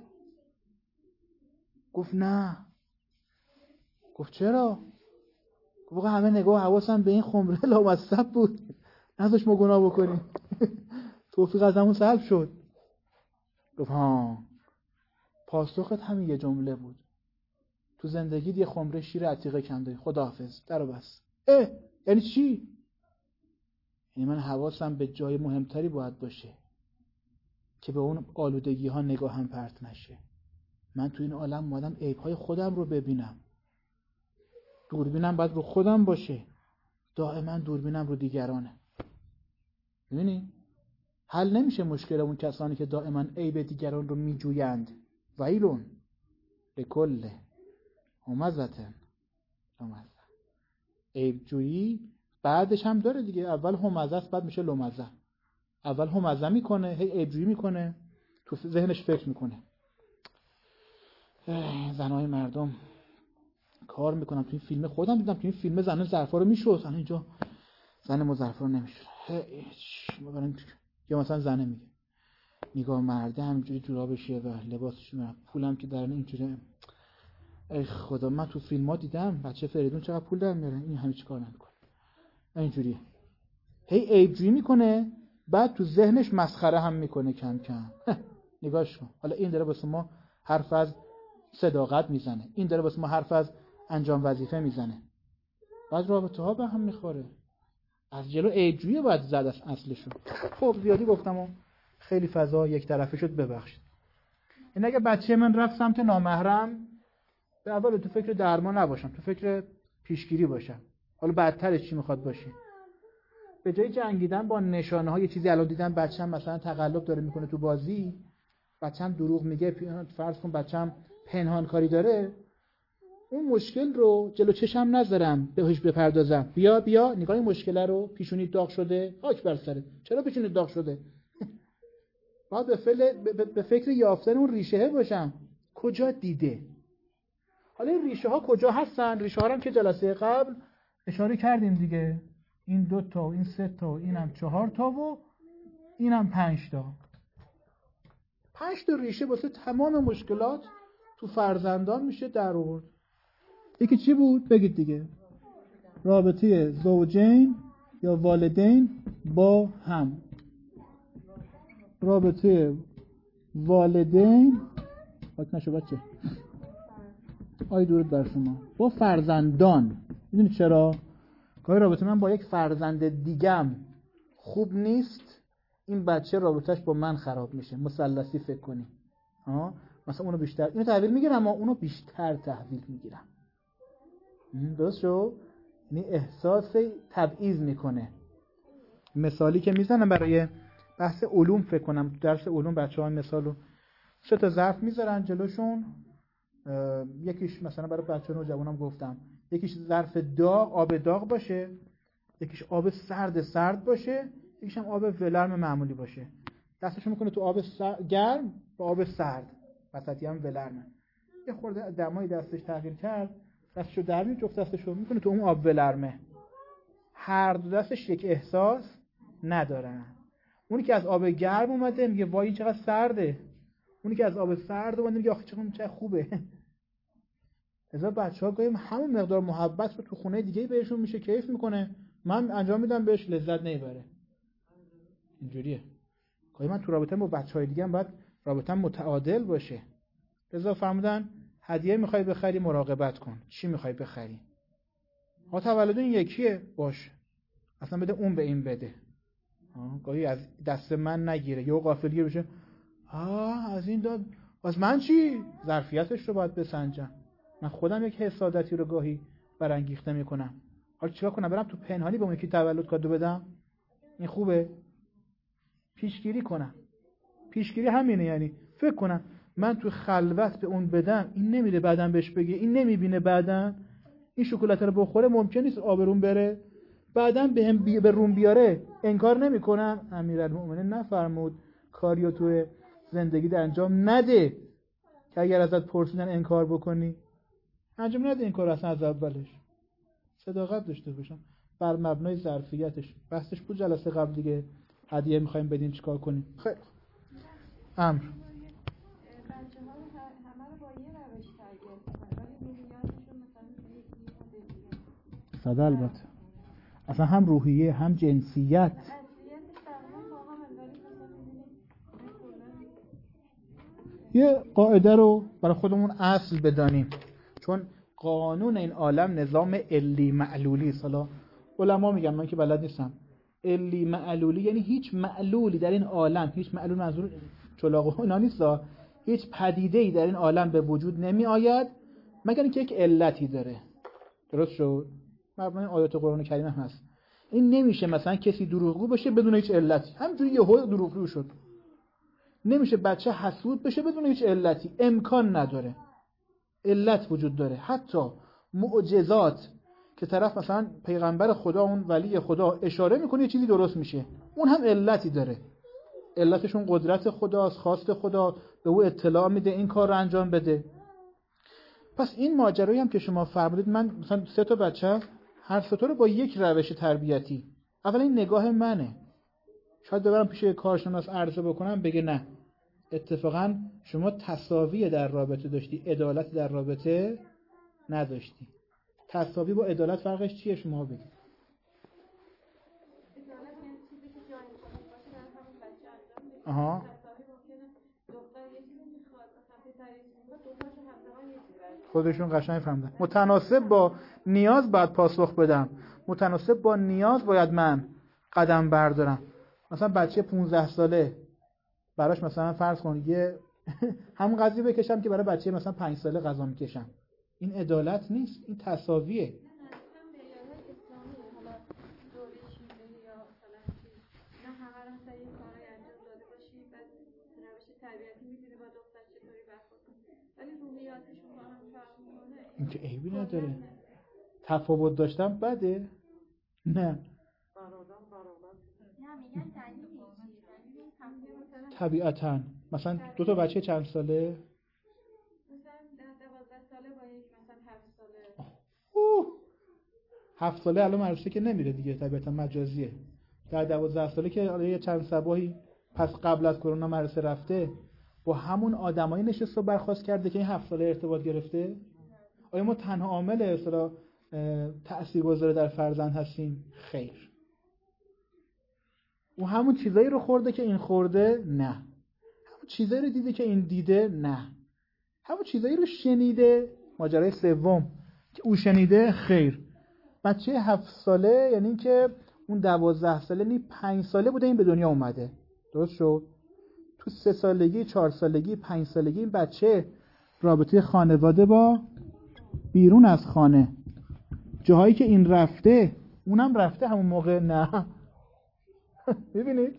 گفت نه. گفت چرا؟ گفت همه نگاه حواسم به این خمره لامصب بود، نذاش ما گناه بکنیم. توفیق از همون سلب شد. گفت ها پاسخت همین یه جمله بود، تو زندگیت یه خمره شیر عتیقه کم داری، خداحافظ، درو بس. اه یعنی چی؟ یعنی من حواسم به جای مهمتری باید باشه که به اون آلودگی ها نگاهم پرت نشه. من تو این عالم اومدم عیب‌های خودم رو ببینم، دوربینم باید رو خودم باشه، دائما دوربینم رو دیگرانه. می‌بینی؟ حل نمیشه مشکل اون کسانی که دائما عیب دیگران رو میجویند. ویلون لکل همزتن لمزه. عیب جویی بعدش هم داره دیگه، اول همزه است بعد میشه لمزه. اول همزه میکنه، هی عیب جویی میکنه، تو ذهنش فکر میکنه. زنای مردم کار میکنم. تو این فیلم خودم دیدم، تو این فیلم زنه ظرفا رو میشوست، الان اینجا زن ما ظرفا رو نمیشوره. یا مثلا زنه میگه نگاه مرده همینجوری جورابشه و لباسش میره، پولم که در اینجوری. ای خدا من تو فیلم ها دیدم بچه فریدون چقدر پول در میاره، این همه چی کار نمیکنه، اینجوریه. هی عیب جویی میکنه، بعد تو ذهنش مسخره هم میکنه کم کم. نگاهش کن، حالا این داره واسه ما حرف از صداقت میزنه، این داره واسه ما حرف از انجام وظیفه میزنه، بعد رابطه ها به هم میخوره. از جلو عیب جویی باید زد از اصلشو. خب زیادی گفتم و خیلی فضا یک طرفه شد، ببخشید. این اگه بچه من رفت سمت نامحرم، به اول تو فکر درمان نباشم، تو فکر پیشگیری باشم. حالا بعدترش چی میخواد باشه؟ به جای جنگیدن با نشانه های چیزی الان دیدم بچه‌م مثلا تقلب داره میکنه تو بازی، بچه‌م دروغ میگه، فرض کن بچه‌م پنهان کاری داره، اون مشکل رو جلو چشم نذارم بهش بپردازم. بیا بیا نگاه این مشکل رو، پیشونی داغ شده، خاک بر سرت. چرا پیشونی داغ شده؟ باید به, فل... به فکر یافتن اون ریشه باشم. کجا دیده؟ حالا این ریشه ها کجا هستن؟ ریشه ها هم که جلسه قبل اشاره کردیم دیگه. این دو تا، این سه تا، اینم چهار تا و اینم پنج تا. پنج تا ریشه واسه تمام مشکلات تو فرزندان میشه در آورد. یکی چی بود؟ بگید دیگه. رابطه زوجین یا والدین با هم. رابطه والدین پاک نشو بچه. آی درود بر شما. با فرزندان. میدونی چرا؟ گاهی رابطه من با یک فرزند دیگم خوب نیست، این بچه رابطهش با من خراب میشه. مثلثی فکر کنی. ها؟ مثلا اونو بیشتر اینو تحویل میگیرم اما اونو بیشتر تحویل میگیرم. درست شو؟ یعنی احساس تبعیض میکنه. مثالی که میزنم برای بحث علوم فکر کنم، درس علوم بچه‌ها مثالو سه تا ظرف میذارن جلوشون، یکیش مثلا برای بچه‌ها نوجوانام گفتم یکیش ظرف داغ، آب داغ باشه، یکیش آب سرد سرد باشه، یکیش هم آب ولرم معمولی باشه. دستشو میکنه تو آب گرم با آب سرد، وسطی هم ولرمه. یه خورده دمای دستش تغییر کرد، دستشو در میاره، جفت دستشو میکنه تو اون آب ولرمه. هر دو دستش یک احساس ندارن. اونی که از آب گرم اومده میگه وای این چقدر سرده، اونی که از آب سرد اومده میگه آخه چقدر خوبه. لذا بچه‌ها گاهی همون مقدار محبت رو تو خونه دیگه بهشون میشه کیف میکنه، من انجام میدم بهش لذت نمیبره. اینجوریه. گاهی من تو رابطه با بچه‌های دیگه هم باید رابطه متعادل باشه. لذا فرمودن هدیه میخوای بخری مراقبت کن. چی میخوای بخری؟ ها تولد این یکیه باش. اصلا بده اون به این بده. ها گاهی از دست من نگیره. یا غافلگیر بشه. آه از این داد. از من چی؟ ظرفیتش رو باید بسنجم. من خودم یک حسادتی رو گاهی برانگیخته میکنم. حالا چیکار کنم؟ برم تو پنهانی به اون یکی تولد کادو بدم؟ این خوبه؟ پیشگیری کنم. پیشگیری همینه، یعنی فکر کنم من تو خلوت به اون بدم، این نمیره بعدم بهش بگه، این نمیبینه بعدم این شکلات رو بخوره، ممکن نیست آبروم بره، بعدم بهم بی... به روم بیاره، انکار نمیکنم. امیرالمومنین نفرمود کاریو تو زندگی انجام نده که اگر ازت پرسیدن انکار بکنی، انجام نده این کار اصلا از اولش. صداقت داشته باشم بر مبنای ظرفیتش. بحثش بود جلسه قبل دیگه. هدیه میخوایم بدیم چیکار کنیم؟ خیلی امر بچه‌ها رو همه رو با یه روش تربیت کنن، ولی روحیاتشون مثلا صد البته اصلا هم روحیه هم جنسیت اصلیتش تقریبا با هم، ولی مثلا می‌بینید یه قاعده رو برای خودمون اصل بدانیم، چون قانون این عالم نظام علی معلولی است. حالا علما میگن، من که بلد نیستم. علی معلولی یعنی هیچ معلولی در این عالم، هیچ معلول منظور چلاق و اینا نیست، هیچ پدیده‌ای در این عالم به وجود نمی آید مگر اینکه یک علتی داره. درست شد؟ مبنای آیات قرآن کریم هست. این نمیشه مثلا کسی دروغگو بشه بدون هیچ علتی، همینجوری یهو دروغگو شد. نمیشه بچه حسود بشه بدون هیچ علتی، امکان نداره. علت وجود داره. حتی معجزات که طرف مثلا پیغمبر خدا، اون ولی خدا اشاره میکنه یه چیزی درست میشه، اون هم علتی داره. علتشون قدرت خداست، خواست خدا به او اطلاع میده این کار رو انجام بده. پس این ماجرایی هم که شما فرمودید، من مثلا سه تا بچه هر سه تا رو با یک روش تربیتی، اولا این نگاه منه، شاید ببرم پیش کارشناس عرضه بکنم بگه نه اتفاقا شما تساوی در رابطه داشتی، عدالت در رابطه نداشتی. تساوی با عدالت فرقش چیه شما بگید؟ عدالت یعنی چیزی که جای خودش باشه در همون بچه انجام بده. آها. تساوی ممکنه دختر یه چیزی میخواد، مثلا پسر یه چیزی میخواد، دوتاشو همزمان یه چیزی برسه. خودشون قشنگ فهمیدن. متناسب با نیاز باید پاسخ بدم. متناسب با نیاز باید من قدم بردارم. مثلا بچه پانزده ساله براش مثلا فرض کن یه همون قضیه بکشم که برای بچه مثلا پنج ساله غذا میکشم. این عدالت نیست، این تساویه. نه نه هم معیارهای اسلامی، حالا دوره شیعه یا مثلا چیز، نه همه رو مثلا یه کاری انجام داده باشی بعد روش تربیتی میدونی با دختر چطوری برخورد کنی، ولی روحیاتشون با هم فرق میکنه. این که عیبی نداره. تفاوت داشتن بده؟ نه. طبیعتاً مثلا دو تا بچه چند ساله؟ مثلا ده دوازده ساله با یک مثلا هفت ساله. اوه هفت ساله الان مدرسه که نمیره دیگه، طبیعتاً مجازیه. در دوازده ساله که حالا یه چند صباحی پس قبل از کرونا مدرسه رفته، با همون آدمایی نشست و برخاست کرده که این هفت ساله ارتباط گرفته. آیا ما تنها عامل اصلا تاثیرگذار در فرزند هستیم؟ خیر. او همون چیزایی رو خورده که این خورده؟ نه. همون چیزایی رو دیده که این دیده؟ نه. همون چیزایی رو شنیده؟ ماجرای سوم که او شنیده؟ خیر. بچه هفت ساله یعنی این که اون دوازده ساله نی پنج ساله بوده این به دنیا اومده. درست شد؟ تو سه سالگی، چهار سالگی، پنج سالگی این بچه رابطه خانواده با بیرون از خانه، جاهایی که این رفته اونم رفته همون موقع. نه ببینید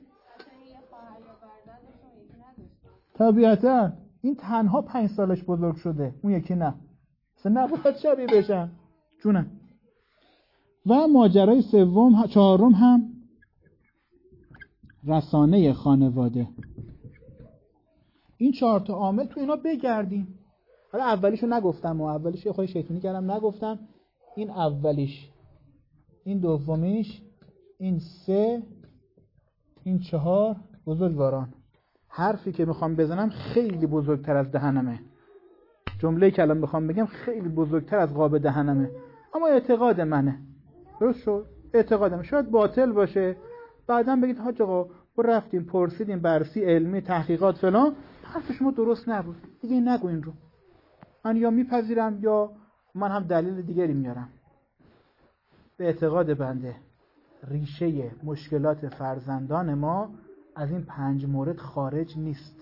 طبیعتا این تنها پنج سالش بزرگ شده، اون یکی نه. اصلا نباید شبیه بشن جونم. و ماجرای سوم چهارم هم رسانه خانواده. این چهار تا عامل تو اینا بگردیم. حالا اولیشو نگفتم و اولیش یه خود شیطونی کردم نگفتم. این اولیش، این دومیش، این سه، این چهار. بزرگواران حرفی که میخوام بزنم خیلی بزرگتر از دهنمه. جمله‌ای که الان میخوام بگم خیلی بزرگتر از قاب دهنمه، اما اعتقاد منه. درست شد؟ اعتقادم شاید باطل باشه، بعداً بگید حاج آقا ما رفتیم پرسیدیم بررسی علمی تحقیقات فلان، حرف شما درست نبود، دیگه نگو این رو. من یا میپذیرم یا من هم دلیل دیگری میارم. به اعتقاد بنده ریشه مشکلات فرزندان ما از این پنج مورد خارج نیست.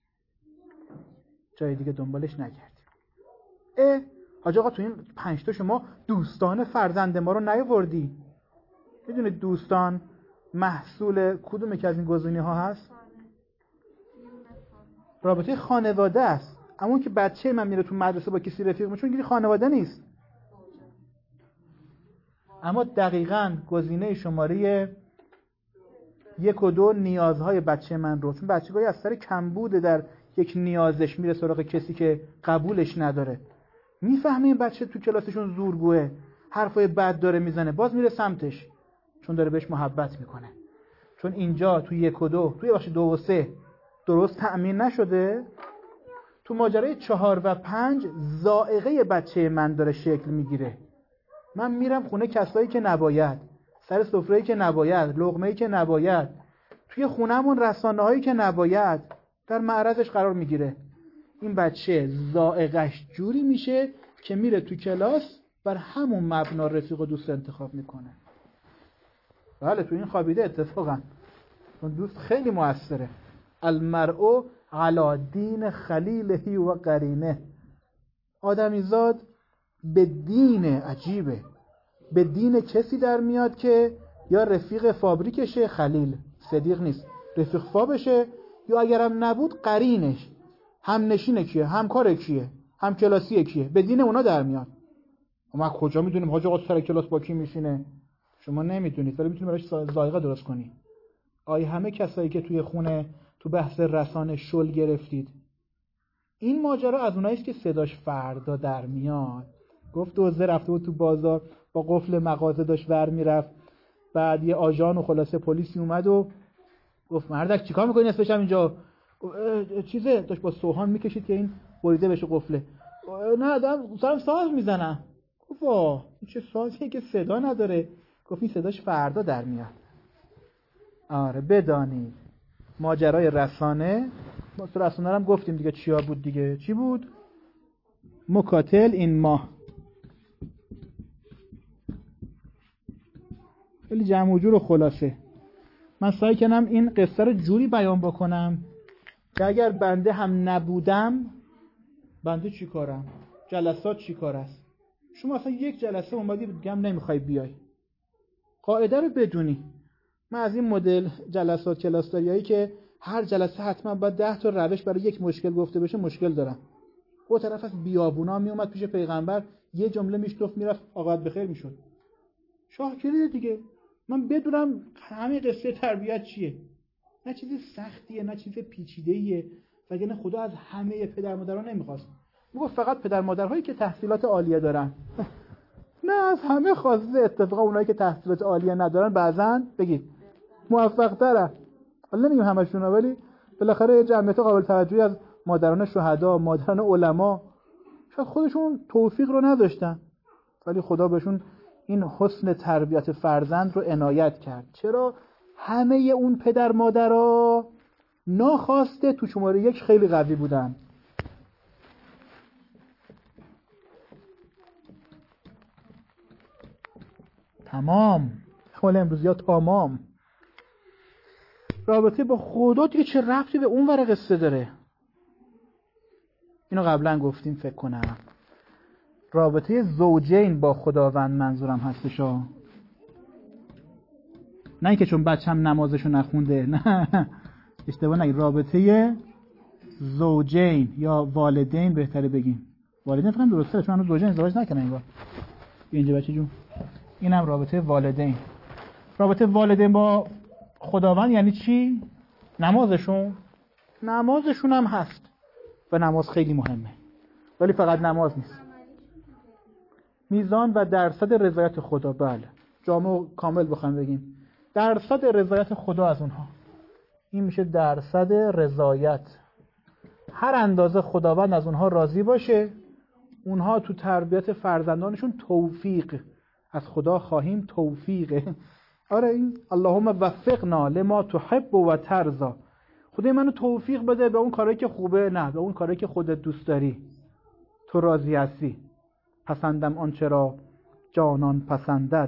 جای دیگه دنبالش نگردیم. اه حاج آقا تو این پنج تا شما دوستان فرزند ما رو نیاوردی. میدونید دوستان محصول کدوم که از این گزینه ها هست؟ رابطه خانواده است. اما که بچه من میره تو مدرسه با کسی رفیق میشه، چون خانواده نیست. اما دقیقاً گزینه شماره یک و دو نیازهای بچه من رو، چون بچه گاهی از سر کمبود در یک نیازش میره سراغ کسی که قبولش نداره. میفهمه این بچه تو کلاسشون زورگوه، حرفای بد داره میزنه، باز میره سمتش چون داره بهش محبت میکنه. چون اینجا تو یک و دو، توی بخش دو و سه درست تأمین نشده، تو ماجرای چهار و پنج ذائقه بچه من داره شکل میگیره. من میرم خونه کسایی که نباید، سر سفره‌ای که نباید، لقمه‌ای که نباید، توی خونه‌مون رسانه‌هایی که نباید در معرضش قرار میگیره. این بچه ذائقه‌اش جوری میشه که میره تو کلاس بر همون مبنا رفیق و دوست انتخاب میکنه. بله تو این خوابیده اتفاقا، چون دوست خیلی موثره. المرء علی دین خلیله و قرینه. آدمیزاد به دین، عجیبه، به دین کسی در میاد که یا رفیق فابریکشه، خلیل صدیق نیست، رفیق فابشه، یا اگرم نبود قرینش، هم نشینه کیه، همکار کیه، هم کلاسی کیه، به دین اونا در میاد. ما کجا میدونیم حاج آقا سر کلاس با کی میشینه؟ شما نمیدونید، ولی میتونید براش ذائقه درست کنید. آیا همه کسایی که توی خونه تو بحث رسانه شل گرفتید، این ماجرا از اونایی است که صداش فردا در میاد. گفت دوزه رفته بود تو بازار با قفل مغازه داشت ور میرفت، بعد یه آژان و خلاصه پلیسی اومد و گفت مردک چیکار میکنی نصفش هم اینجا؟ چیزه داشت با سوهان میکشید که این بریده بشه قفله. نه دارم سرم ساز میزنم. گفت واه این چه سازیه که صدا نداره؟ گفت این صداش فردا در میاد. آره بدانید ماجرای رسانه، ما تو رسانه هم گفتیم دیگه چیا بود دیگه. چی بود؟ مکاتل این ماه. خیلی جمع و جور و خلاصه. من سعی کنم این قصه رو جوری بیان بکنم که اگر بنده هم نبودم، بنده چی کارم؟ جلسات چی کار است؟ شما اصلا یک جلسه اومدی بگم نمیخوای بیای. قاعده رو بدونی. من از این مدل جلسات کلاسداریایی که هر جلسه حتما باید ده تا روش برای یک مشکل گفته بشه مشکل دارم. او طرف از بیابونا می اومد پیش پیغمبر، یه جمله میشتفت میرفت عاقبت بخیر میشد. شاکره دیگه. من بدونم همین قصه تربیت چیه، نه چیز سختیه نه چیز پیچیده‌ایه. وگرنه خدا از همه پدر مادرها نمیخواست، میگه فقط پدر مادرهایی که تحصیلات عالیه دارن. نه، از همه خواسته. اتفاقا اونایی که تحصیلات عالیه ندارن بعضن بگید موفق ترن. حالا نمیگم همشون، ولی بالاخره جمعیت قابل توجهی از مادران شهدا، مادران علما شاید خودشون توفیق رو نداشتن، ولی خدا بهشون این حسن تربیت فرزند رو عنایت کرد. چرا؟ همه اون پدر مادرها ناخواسته تو شماره یک خیلی قوی بودن. تمام. حال امروزی ها تمام. رابطه با خدا دیگه چه ربطی به اون ور قصه داره؟ اینو قبلا گفتیم فکر کنم. رابطه زوجین با خداوند منظورم هستشا، نه اینکه چون بچه‌م نمازشو نخونده، نه اشتباه نگید. رابطه زوجین یا والدین بهتره بگیم. والدین فقط درسته، چون هنوز زوجین ازدواج نکردن انگار. اینجا بچه جون اینم رابطه والدین. رابطه والدین با خداوند یعنی چی؟ نمازشون. نمازشون هم هست و نماز خیلی مهمه، ولی فقط نماز نیست. میزان و درصد رضایت خدا. بله، جامع و کامل بخوام بگیم درصد رضایت خدا از اونها، این میشه درصد رضایت. هر اندازه خداوند از اونها راضی باشه، اونها تو تربیت فرزندانشون توفیق از خدا خواهیم. توفیق. آره، این اللهم وفقنا لما تحب و ترضى. خدای منو توفیق بده به اون کاری که خوبه، نه به اون کاری که خودت دوست داری، تو راضی هستی. پسندم آنچه را جانان پسندد.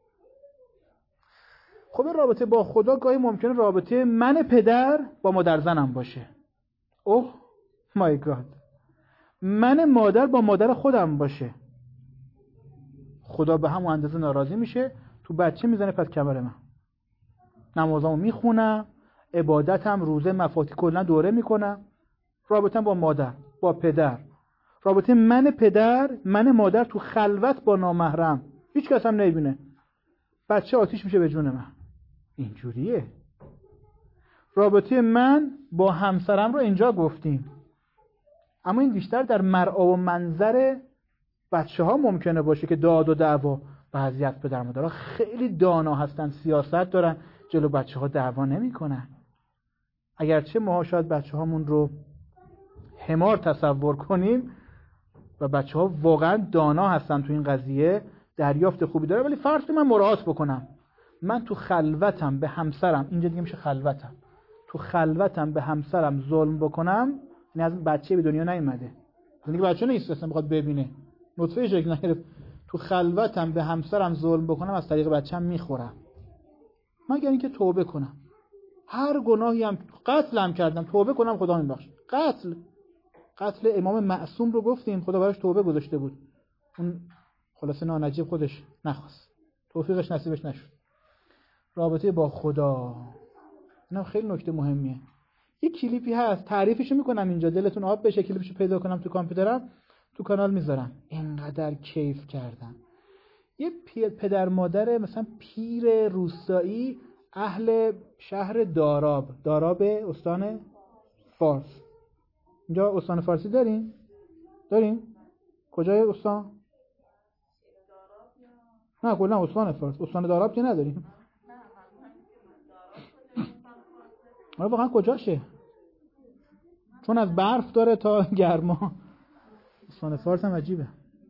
خب رابطه با خدا گاهی ممکنه رابطه من پدر با مادر زنم باشه. اوه مای گاد. من مادر با مادر خودم باشه. خدا به همون اندازه ناراضی میشه، تو بچه میزنه پس کمر من. نمازامو میخونم، عبادتم، روزه، مفاتی کلا دوره میکنم. رابطه با مادر با پدر، رابطه من پدر من مادر تو خلوت با نامحرم، هیچ کس هم نمیبینه، بچه آتیش میشه به جون من. اینجوریه. رابطه من با همسرم رو اینجا گفتیم، اما این بیشتر در مرعا و منظر بچه ها ممکنه باشه که داد و دعوا. بعضی از پدر مادرها خیلی دانا هستن، سیاست دارن، جلو بچه ها دعوا نمی کنن. اگرچه ما شاید بچه هامون رو حمار تصور کنیم و بچه ها واقعا دانا هستن تو این قضیه، دریافت خوبی داره، ولی فرض کنم من مراعات بکنم. من تو خلوتم به همسرم، اینجا دیگه میشه خلوتم، تو خلوتم به همسرم ظلم بکنم، این از بچه به دنیا نیومده، دیگه بچه نیست اصلا بخواد ببینه، نطفه شکل نگرفت. تو خلوتم به همسرم ظلم بکنم، از طریق بچه‌م میخورم، مگر اینکه توبه کنم. هر گناهی هم، قتل هم کردم، توبه کنم خدا میبخشه. قتل قتل امام معصوم رو گفتیم، خدا براش توبه گذاشته بود، اون خلاصه نانجیب خودش نخواست، توفیقش نصیبش نشد. رابطه با خدا، اینا خیلی نکته مهمیه. یه کلیپی هست، تعریفشو میکنم اینجا، دلتون آب بشه، کلیپشو پیدا کنم تو کامپیوترم، تو کانال میذارم. اینقدر کیف کردم. یه پدر مادر مثلا پیر روستایی، اهل شهر داراب، داراب استان فارس. اینجا استان فارسی داریم؟ داریم؟ کجای استان؟ نه کلا استان فارس. استان داراب که نداریم. آره واقعا کجاشه؟ چون از برف داره تا گرما. استان فارس هم عجیبه.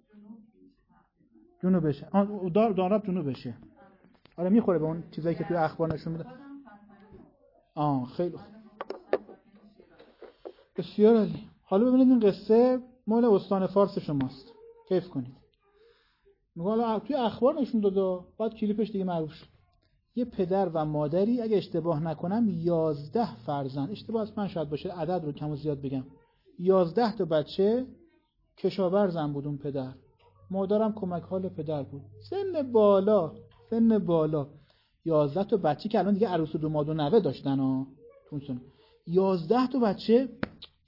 جنوبشه. آه دار داراب جنوبشه. آره میخوره به اون چیزایی که توی اخبار نشون میده. آه خیلی خوب. بسیار عالی. حالا ببینید این قصه مال استان فارس شماست. کیف کنید. میگه حالا توی اخبار نشون داده، بعد کلیپش دیگه معروف شد. یه پدر و مادری، اگه اشتباه نکنم یازده فرزند، اشتباه از من شاید باشه، عدد رو کم و زیاد بگم، یازده تا بچه، کشاورزم بود اون پدر، مادرم کمک حال پدر بود، سن بالا سن بالا یازده تا بچه که الان دیگه عروس و داماد و نوه داشتن ها، یازده تا بچه.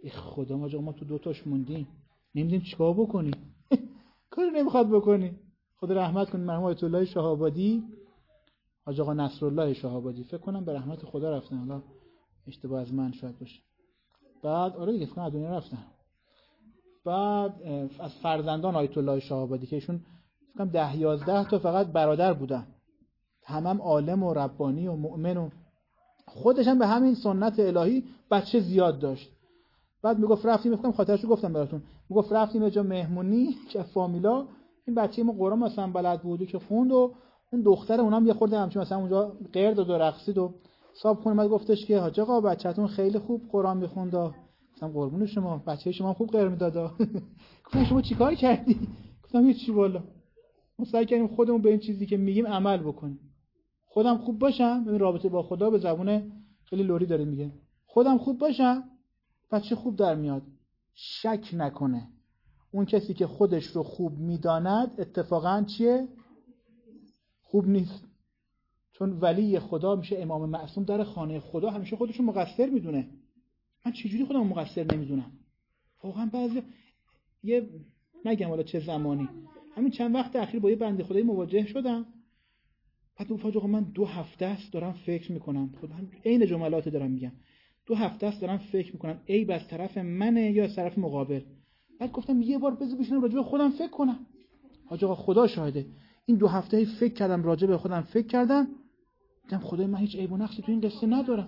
ای خدا ما ما تو دو تاش موندیم، نمیدونیم چیکار بکنیم. کاری نمیخواد بکنی. خدا رحمت کنه مرحوم آیت الله شاه آبادی، حاج آقا نصرالله شاه آبادی، فکر کنم به رحمت خدا رفتن، حالا اشتباه از من شاید باشه. بعد آره دیگه فکر کنم دنیا رفتن. بعد از فرزندان آیت الله شاه آبادی که ایشون فکر کنم ده یازده تا فقط برادر بودن، همم هم عالم و ربانی و مؤمن و خودش هم به همین سنت الهی بچه زیاد داشت. بعد میگفت رفتیم، فکر کنم خاطرشو گفتم براتون، میگفت رفتیم یه جا مهمونی که فامیلا، این بچه ما قرآن مثلا بلد بود که خوند و اون دختر اونام یه خورده همچین مثلا اونجا غیر داد و رقصید و صاحب خونه اومد گفتش که حاج آقا بچه‌تون خیلی خوب قرآن میخوند. گفتم قربون شما، بچه شما خوب غیر میداد. گفتم شما چیکار کردی؟ گفتم هیچ چی والا، ما سعی کردیم خودمون به این چیزی که میگیم عمل بکنیم. خودم خوب باشم، ببین رابطه با خدا به زبون خیلی لوری داره میگه، خودم خوب باشم بچه خوب در میاد. شک نکنه اون کسی که خودش رو خوب میداند اتفاقا چیه؟ خوب نیست. چون ولی خدا میشه امام معصوم در خانه خدا، همیشه خودش رو مقصر میدونه. من چجوری خودم مقصر نمیدونم؟ واقعا بعضی یه نگم حالا چه زمانی، همین چند وقت اخیر با یه بنده خدایی مواجه شدم، بعد اون فاجعه من دو هفته است دارم فکر میکنم، خودم عین جملات دارم میگم، دو هفته است دارم فکر میکنم عیب از طرف منه یا از طرف مقابل. بعد گفتم یه بار بذار بشینم راجع به خودم فکر کنم. حاج آقا خدا شاهده، این دو هفته فکر کردم، راجع به خودم فکر کردم، دیدم خدای من هیچ عیب و نقصی تو این قصه ندارم.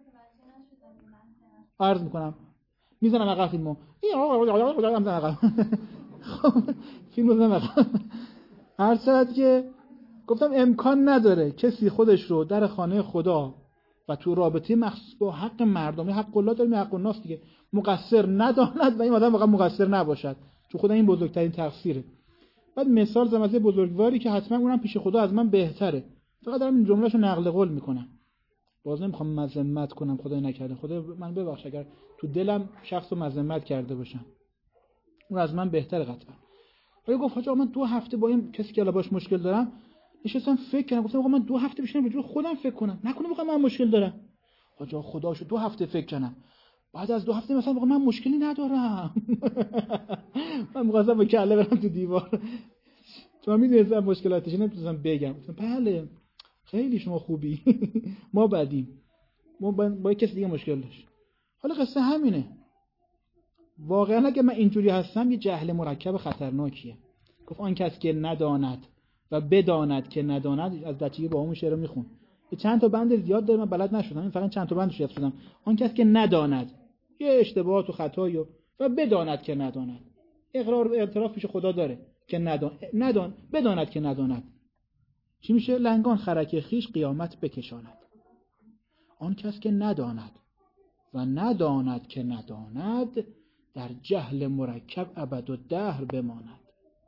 عرض میکنم میزنم عقب فیلمو، میزنم عقب فیلمو میزنم عقب. هر چقدر که گفتم امکان نداره کسی خودش رو در خانه خدا و تو رابطه مخصوص با حق مردم، حق الله داریم، حق الناس دیگه، مقصر نداند و این آدم واقعا مقصر نباشد، چون خدا این بزرگترین تقصیره. بعد مثال زدم از بزرگواری که حتما اونم پیش خدا از من بهتره، فقط دارم این جملهشو نقل قول میکنم، باز نمیخوام مذمت کنم، خدای نکرده، خدا من ببخش اگر تو دلم شخصو مذمت کرده باشم، اون از من بهتره قطعا. ولی گفت حاج آقا من دو هفته با این کسی که الان باش مشکل دارم نشستم فکر کردم، گفتم آقا من دو هفته بشینم راجع به خودم فکر کنم، نکنه واقعا من مشکل دارم. حاج آقا خداشو دو هفته فکر کردم، بعد از دو هفته مثلا واقعا من مشکلی ندارم. من می‌خواستم با کله برم تو دیوار، چون می‌دونستم مشکلاتش نمی‌تونستم بگم. گفتم بله خیلی شما خوبی، ما بدیم، ما با, با کسی دیگه مشکل داشت. حالا قصه همینه، واقعا اگه من اینجوری هستم یه جهل مرکب خطرناکیه. گفت آن کس که نداند و بداند که نداند، از بچگی با اون شعر رو میخون، چند تا بند زیاد داره من بلد نشدم، این فقط چند تا بندش حفظ شدم. آن کس که نداند، یه اشتباهات و خطایی و و بداند که نداند، اقرار و اعتراف پیش خدا داره که ندان ندان بداند که نداند، چی میشه؟ لنگان خرک خیش قیامت بکشاند. آن کس که نداند و نداند که نداند، در جهل مرکب ابد و دهر بماند.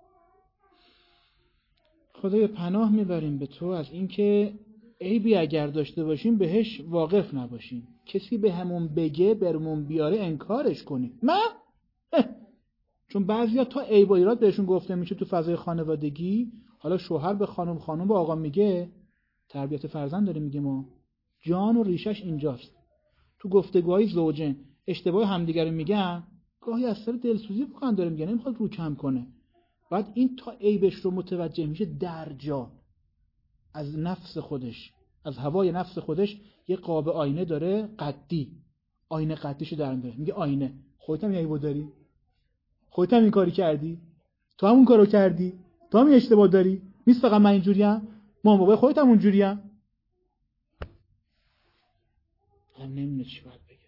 خدای پناه میبریم به تو از اینکه عیبی اگر داشته باشیم بهش واقف نباشیم، کسی به همون بگه برمون بیاره انکارش کنیم. من چون بعضیا تا عیب و ایراد بهشون گفته میشه تو فضای خانوادگی، حالا شوهر به خانم، خانم به آقا میگه، تربیت فرزند داریم میگه، ما جان و ریشش اینجاست. تو گفتگوهای زوجین اشتباه همدیگه رو میگن، گاهی از سر دلسوزی بخوان داره میگن، نمیخواد رو کم کنه، بعد این تا عیبش رو متوجه میشه در جا از نفس خودش، از هوای نفس خودش یه قاب آینه داره قدی، آینه قدیشو در میاره، میگه آینه خودت هم عیبو داری، خودت هم این کاری کردی، تو همون کارو کردی، تو هم اشتباه داری، نیست فقط من اینجوریم، مام بابای خودت هم اونجوریم. هم نمیدونه چی باید بگه.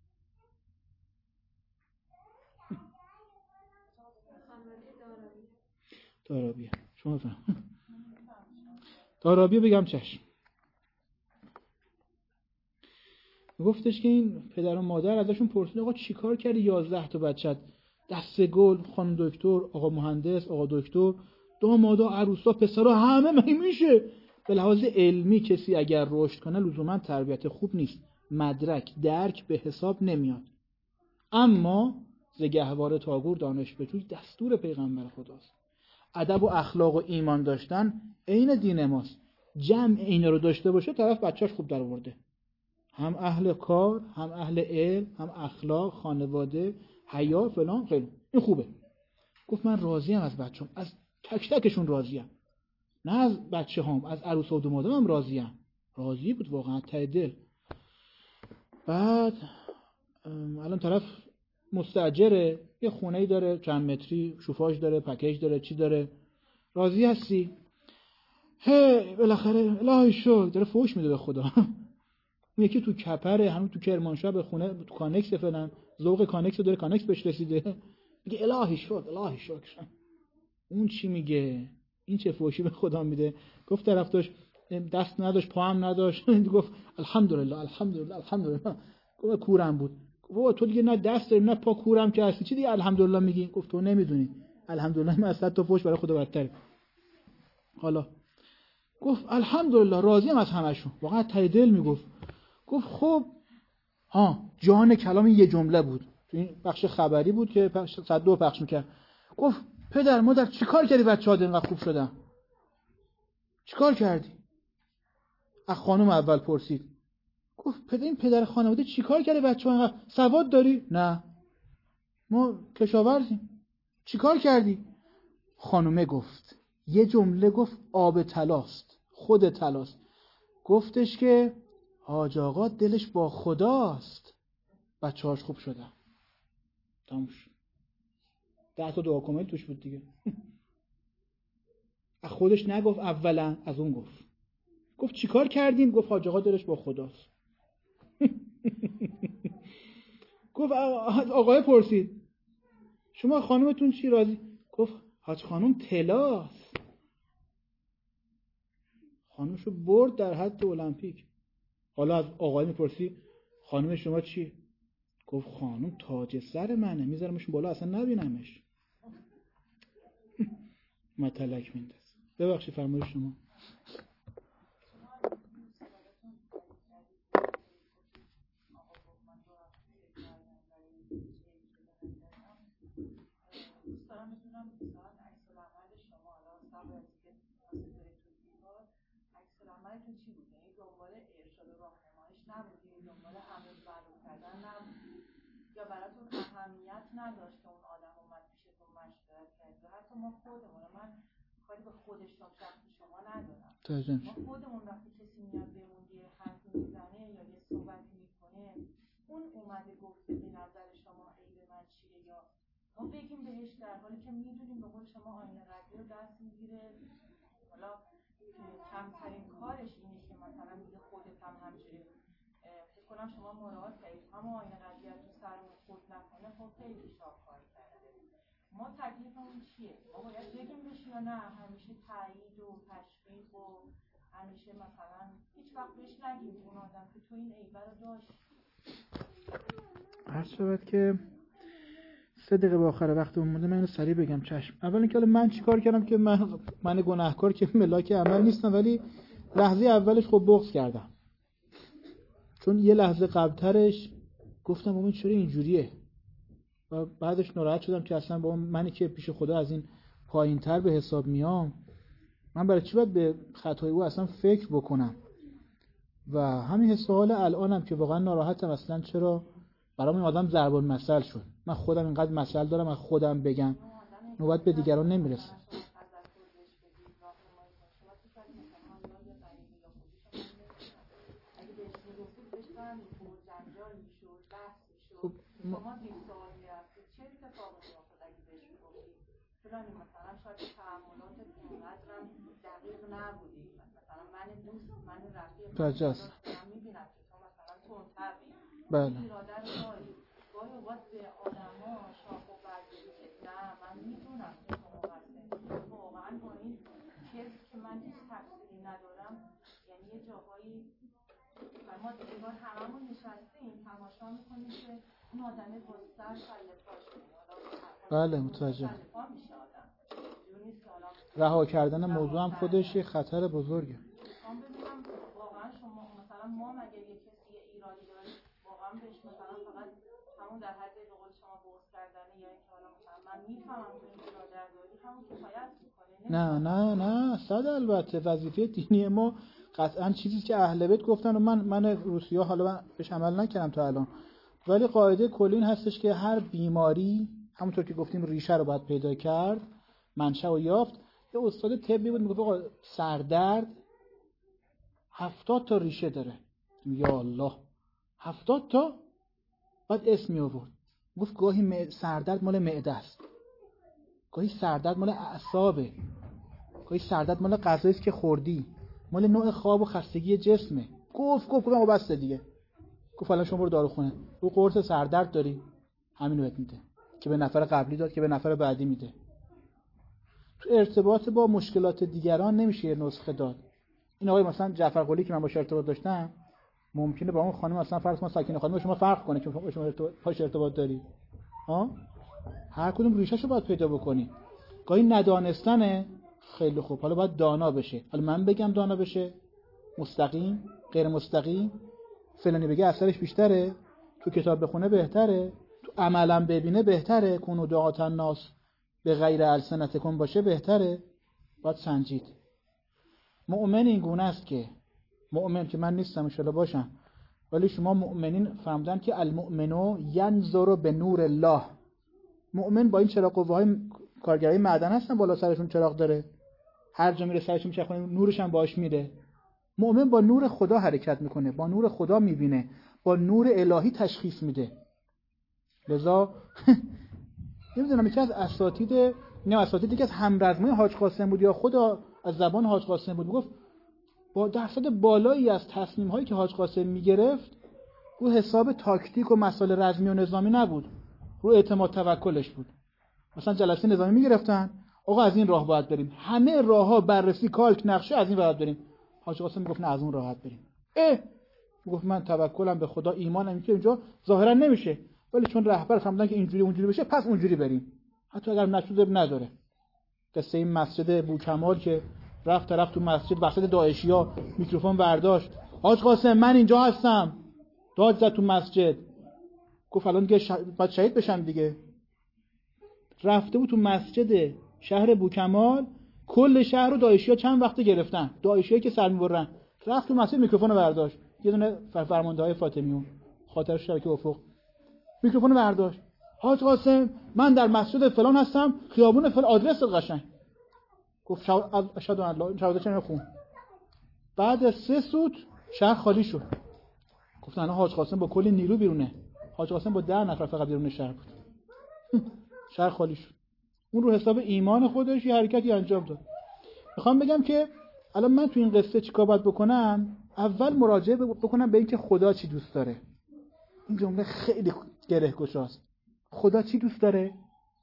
دارابیه شما فهم دارابیه بگم چشم. گفتش که این پدر و مادر ازشون پرسید آقا چی کار کردی یازده تا بچت، دست گل، خانم دکتر، آقا مهندس، آقا دکتر، دامادا، عروسا، پسرا، همه مگه میشه؟ به لحاظ علمی کسی اگر رشد کنه لزوما تربیت خوب نیست، مدرک درک به حساب نمیاد، اما ز گهواره تاگور دانش بجوی دستور پیغمبر خداست. ادب و اخلاق و ایمان داشتن عین دین ماست، جمع اینا رو داشته باشه طرف بچه‌اش خوب در آورده. هم اهل کار، هم اهل علم، هم اخلاق، خانواده، حیا، فلان. خیلی این خوبه. گفت من راضیم از بچه‌ام، از تک تکشون راضیم، نه از بچه هم، از عروس و دامادم هم راضیم. راضی بود واقعا ته دل. بعد الان طرف مستاجره، یه خونه‌ای داره چند متری، شوفاژ داره، پکیج داره، چی داره. راضی هستی؟ هی بالاخره الهی شکر داره فوش میده به خدا. اون یکی تو کپره، همون تو کرمانشاه به خونه تو کانکس فلان، ذوق کانکس داره، کانکس بهش رسیده، میگه الهی شکر الهی شکر. اون چی میگه؟ این چه فوشی به خدا میده؟ گفت طرف داشت دست نداشت، پا هم نداشت، گفت الحمدلله الحمدلله الحمدلله. گفت کورم بود. گفت تو دیگه نه دست داری نه پا، کورم که هستی، چی دیگه الحمدلله میگی؟ گفت تو نمیدونی الحمدلله من از صد تا فوش برای خدا بدتره. حالا گفت الحمدلله راضیم از همشون، واقعا ته دل میگفت. گفت خب ها جان کلام یه جمله بود تو این بخش خبری بود که صد دو پخش میکرد. گفت پدر مادر چیکار کردی بچه‌ها اینقدر خوب شدن؟ چیکار کردی؟ از خانم اول پرسید. گفت پدر این پدر خانواده چیکار کرده بچه‌ها اینقدر سواد داری؟ نه ما کشاورزیم. چیکار کردی؟ خانومه گفت یه جمله، گفت آب طلاست، خود طلاست. گفتش که حاج آقا دلش با خداست، بچه‌هاش خوب شدن. تموم شد. ده تا دعا کامل توش بود دیگه. از خودش نگفت اولا، از اون گفت. گفت چیکار کردین؟ گفت حاج آقا دلش با خداست. گفت آقای پرسید شما خانومتون چی راضی؟ گفت حاج خانم طلاست. خانومشو برد در حد المپیک. حالا از آقای میپرسی خانم شما چی؟ گفت خانم تاج سر منه، میذارمش بالا اصلا نبینمش. متلک میندازه. ببخشید فرمایش شما. عملتون چی بود؟ یعنی دنبال ارشاد و راهنماییش نبودید، دنبال امر معروف کردن نبودید، یا براتون اهمیت نداشت که اون آدم اومد پیشتون مشورت کرد؟ و حتی ما خودمون، من کاری به خودش شخص شما ندارم، ما خودمون وقتی کسی میاد بهمون یه حرفی میزنه یا یه صحبتی میکنه، اون اومده گفته به نظر شما عیب من چیه، یا ما بگیم بهش در حالی که میدونیم به قول شما آینه قدری رو دست میگیره. حالا کمترین کارش اینه که مثلا میگه خودت هم همجوری فکر کنم شما مراعات کردید اما آینه قضیه تو سرمون خود نکنه، خب خیلی شاهکار کرده. ما تکلیفمون چیه؟ ما باید بگیم بهش یا نه همیشه تایید و تشویق و همیشه مثلا هیچ وقت بهش نگیم اون آدم که تو این عیبه رو داشت؟ هر شود که سه دقیقه به آخر وقت مونده، من اینو سریع بگم. چشم. اول اینکه حالا من چیکار کردم که من من گناهکار که ملاک عمل نیستم، ولی لحظه اولش خب بغض کردم، چون یه لحظه قبلترش گفتم بابا چرا اینجوریه، و بعدش ناراحت شدم که اصلا بابا منی که پیش خدا از این پایین‌تر به حساب میام، من برای چی باید به خطای او اصلا فکر بکنم؟ و همین حس و حال الانم که واقعا ناراحتم اصلا چرا برام این آدم ضرب المثل شد. من خودم اینقدر مثل دارم از خودم بگم، نوبت به دیگران نمیرسه. خب ما چه اتفاقی میافتاد اگه بهش میگفتید فلانی مثلا شاید تعاملاتت اونقدرم دقیق نبودی، مثلا من دوست من رفیق من میبینم که تو مثلا تندتری بله ایراده رو داری، گاهی اوقات به آدما شاخ و برگ که نه من میدونم که تو مقصری، واقعا با این کسی که من هیچ تفسیری ندارم، یعنی یه جاهایی ما دیگه هممون نشستیم تماشا میکنیم که اون آدمه با سر سله پاشه. بله متوجه. رها کردن موضوع هم خودش یه خطر بزرگه. من ببینم واقعا شما مثلا ما مگه یه کسی ایرانی داره واقعا بهش مثلا فقط همون در حد به قول شما بغض کردنه، یا اینکه حالا مثلا من میفهمم تو این ایرادر داری همون کفایت میکنه؟ نه نه نه صد البته وظیفه دینی ما قطعا چیزی که اهل بیت گفتن و من من روسی‌ها حالا من بهش عمل نکردم تا الان، ولی قاعده کلی این هستش که هر بیماری همونطور که گفتیم ریشه رو باید پیدا کرد، منشأ رو یافت. یه استاد طبی بود میگفت آقا سردرد هفتاد تا ریشه داره. یا الله، هفتاد تا؟ بعد اسم می آورد، گفت گاهی سردرد مال معده است، گاهی سردرد مال اعصابه، گاهی سردرد مال غذایی است که خوردی، مال نوع خواب و خستگی جسمه. گفت گفت گفتم بس دیگه. گفت الان شما برو داروخونه، رو قرص سردرد داری، همینو بهت میده که به نفر قبلی داد که به نفر بعدی میده. تو ارتباط با مشکلات دیگران نمیشه یه نسخه داد. این آقای مثلا جعفر قلی که من باهاش ارتباط داشتم، ممکنه با اون خانم مثلا فرض کن ساکن خانم شما فرق کنه که با شما ارتباط ارتباط داری. ها؟ هر کدوم ریشه‌شو باید پیدا بکنی. گاهی ندانستنه، خیلی خوب، حالا باید دانا بشه. حالا من بگم دانا بشه، مستقیم، غیر مستقیم، فلانی بگه اثرش بیشتره، تو کتاب بخونه بهتره، تو عملا ببینه بهتره، کونو دعات الناس به غیر السنتکم باشه بهتره. باید سنجید. مؤمن این گونه است که مؤمن که من نیستم ان شاءالله باشم، ولی شما مؤمنین فهمیدن که المؤمنو ینظر به نور الله. مؤمن با این چراغ قوه‌های کارگرای معدن هستن، بالا سرشون چراغ داره، هر جا میره سرشون میچرخونه، نورش هم باهاش میره. مؤمن با نور خدا حرکت میکنه، با نور خدا میبینه، با نور الهی تشخیص میده. لذا نمیدونم یکی از اساتید نه اساتیدی که از همرزمای حاج قاسم بود یا خدا از زبان حاج قاسم بود، گفت با درصد بالایی از تصمیم هایی که حاج قاسم میگرفت رو حساب تاکتیک و مسائل رزمی و نظامی نبود، رو اعتماد توکلش بود. مثلا جلسه نظامی میگرفتن، آقا از این راه باید بریم، همه راهها بررسی کالک نقشه، از این باید بریم. حاج قاسم میگفت نه از اون راحت بریم. اه میگفت من توکلم به خدا، ایمانم که اینجا ظاهرا نمیشه، ولی چون رهبر فهمیدن که اینجوری اونجوری بشه پس اونجوری بریم، حتی اگر نشده نداره. قصه این مسجد بوکمال که رفت طرف تو مسجد وسط داعشیا میکروفون برداشت، حاج قاسم من اینجا هستم، داد زد تو مسجد، گفت الان دیگه شه... باید شهید بشم دیگه. رفته بود تو مسجد شهر بوکمال، کل شهر رو داعشیا چند وقته گرفتن، داعشیایی که سر میبرن، رفت تو مسجد میکروفون برداشت، یه دونه فرماندهای فاطمیون خاطر شبکه افق میکروفون برداشت، حاج قاسم من در مسجد فلان هستم، خیابون فلان، آدرس قشنگ. گفت اشهد ان لا شهادت چه خون. بعد از سه سوت شهر خالی شد. گفتن الان حاج قاسم با کلی نیرو بیرونه. حاج قاسم با ده نفر فقط بیرون شهر بود. شهر خالی شد. اون رو حساب ایمان خودش یه حرکتی انجام داد. میخوام بگم که الان من تو این قصه چیکار باید بکنم؟ اول مراجعه بکنم به اینکه خدا چی دوست داره. این جمله خیلی گره‌گشاست. خدا چی دوست داره؟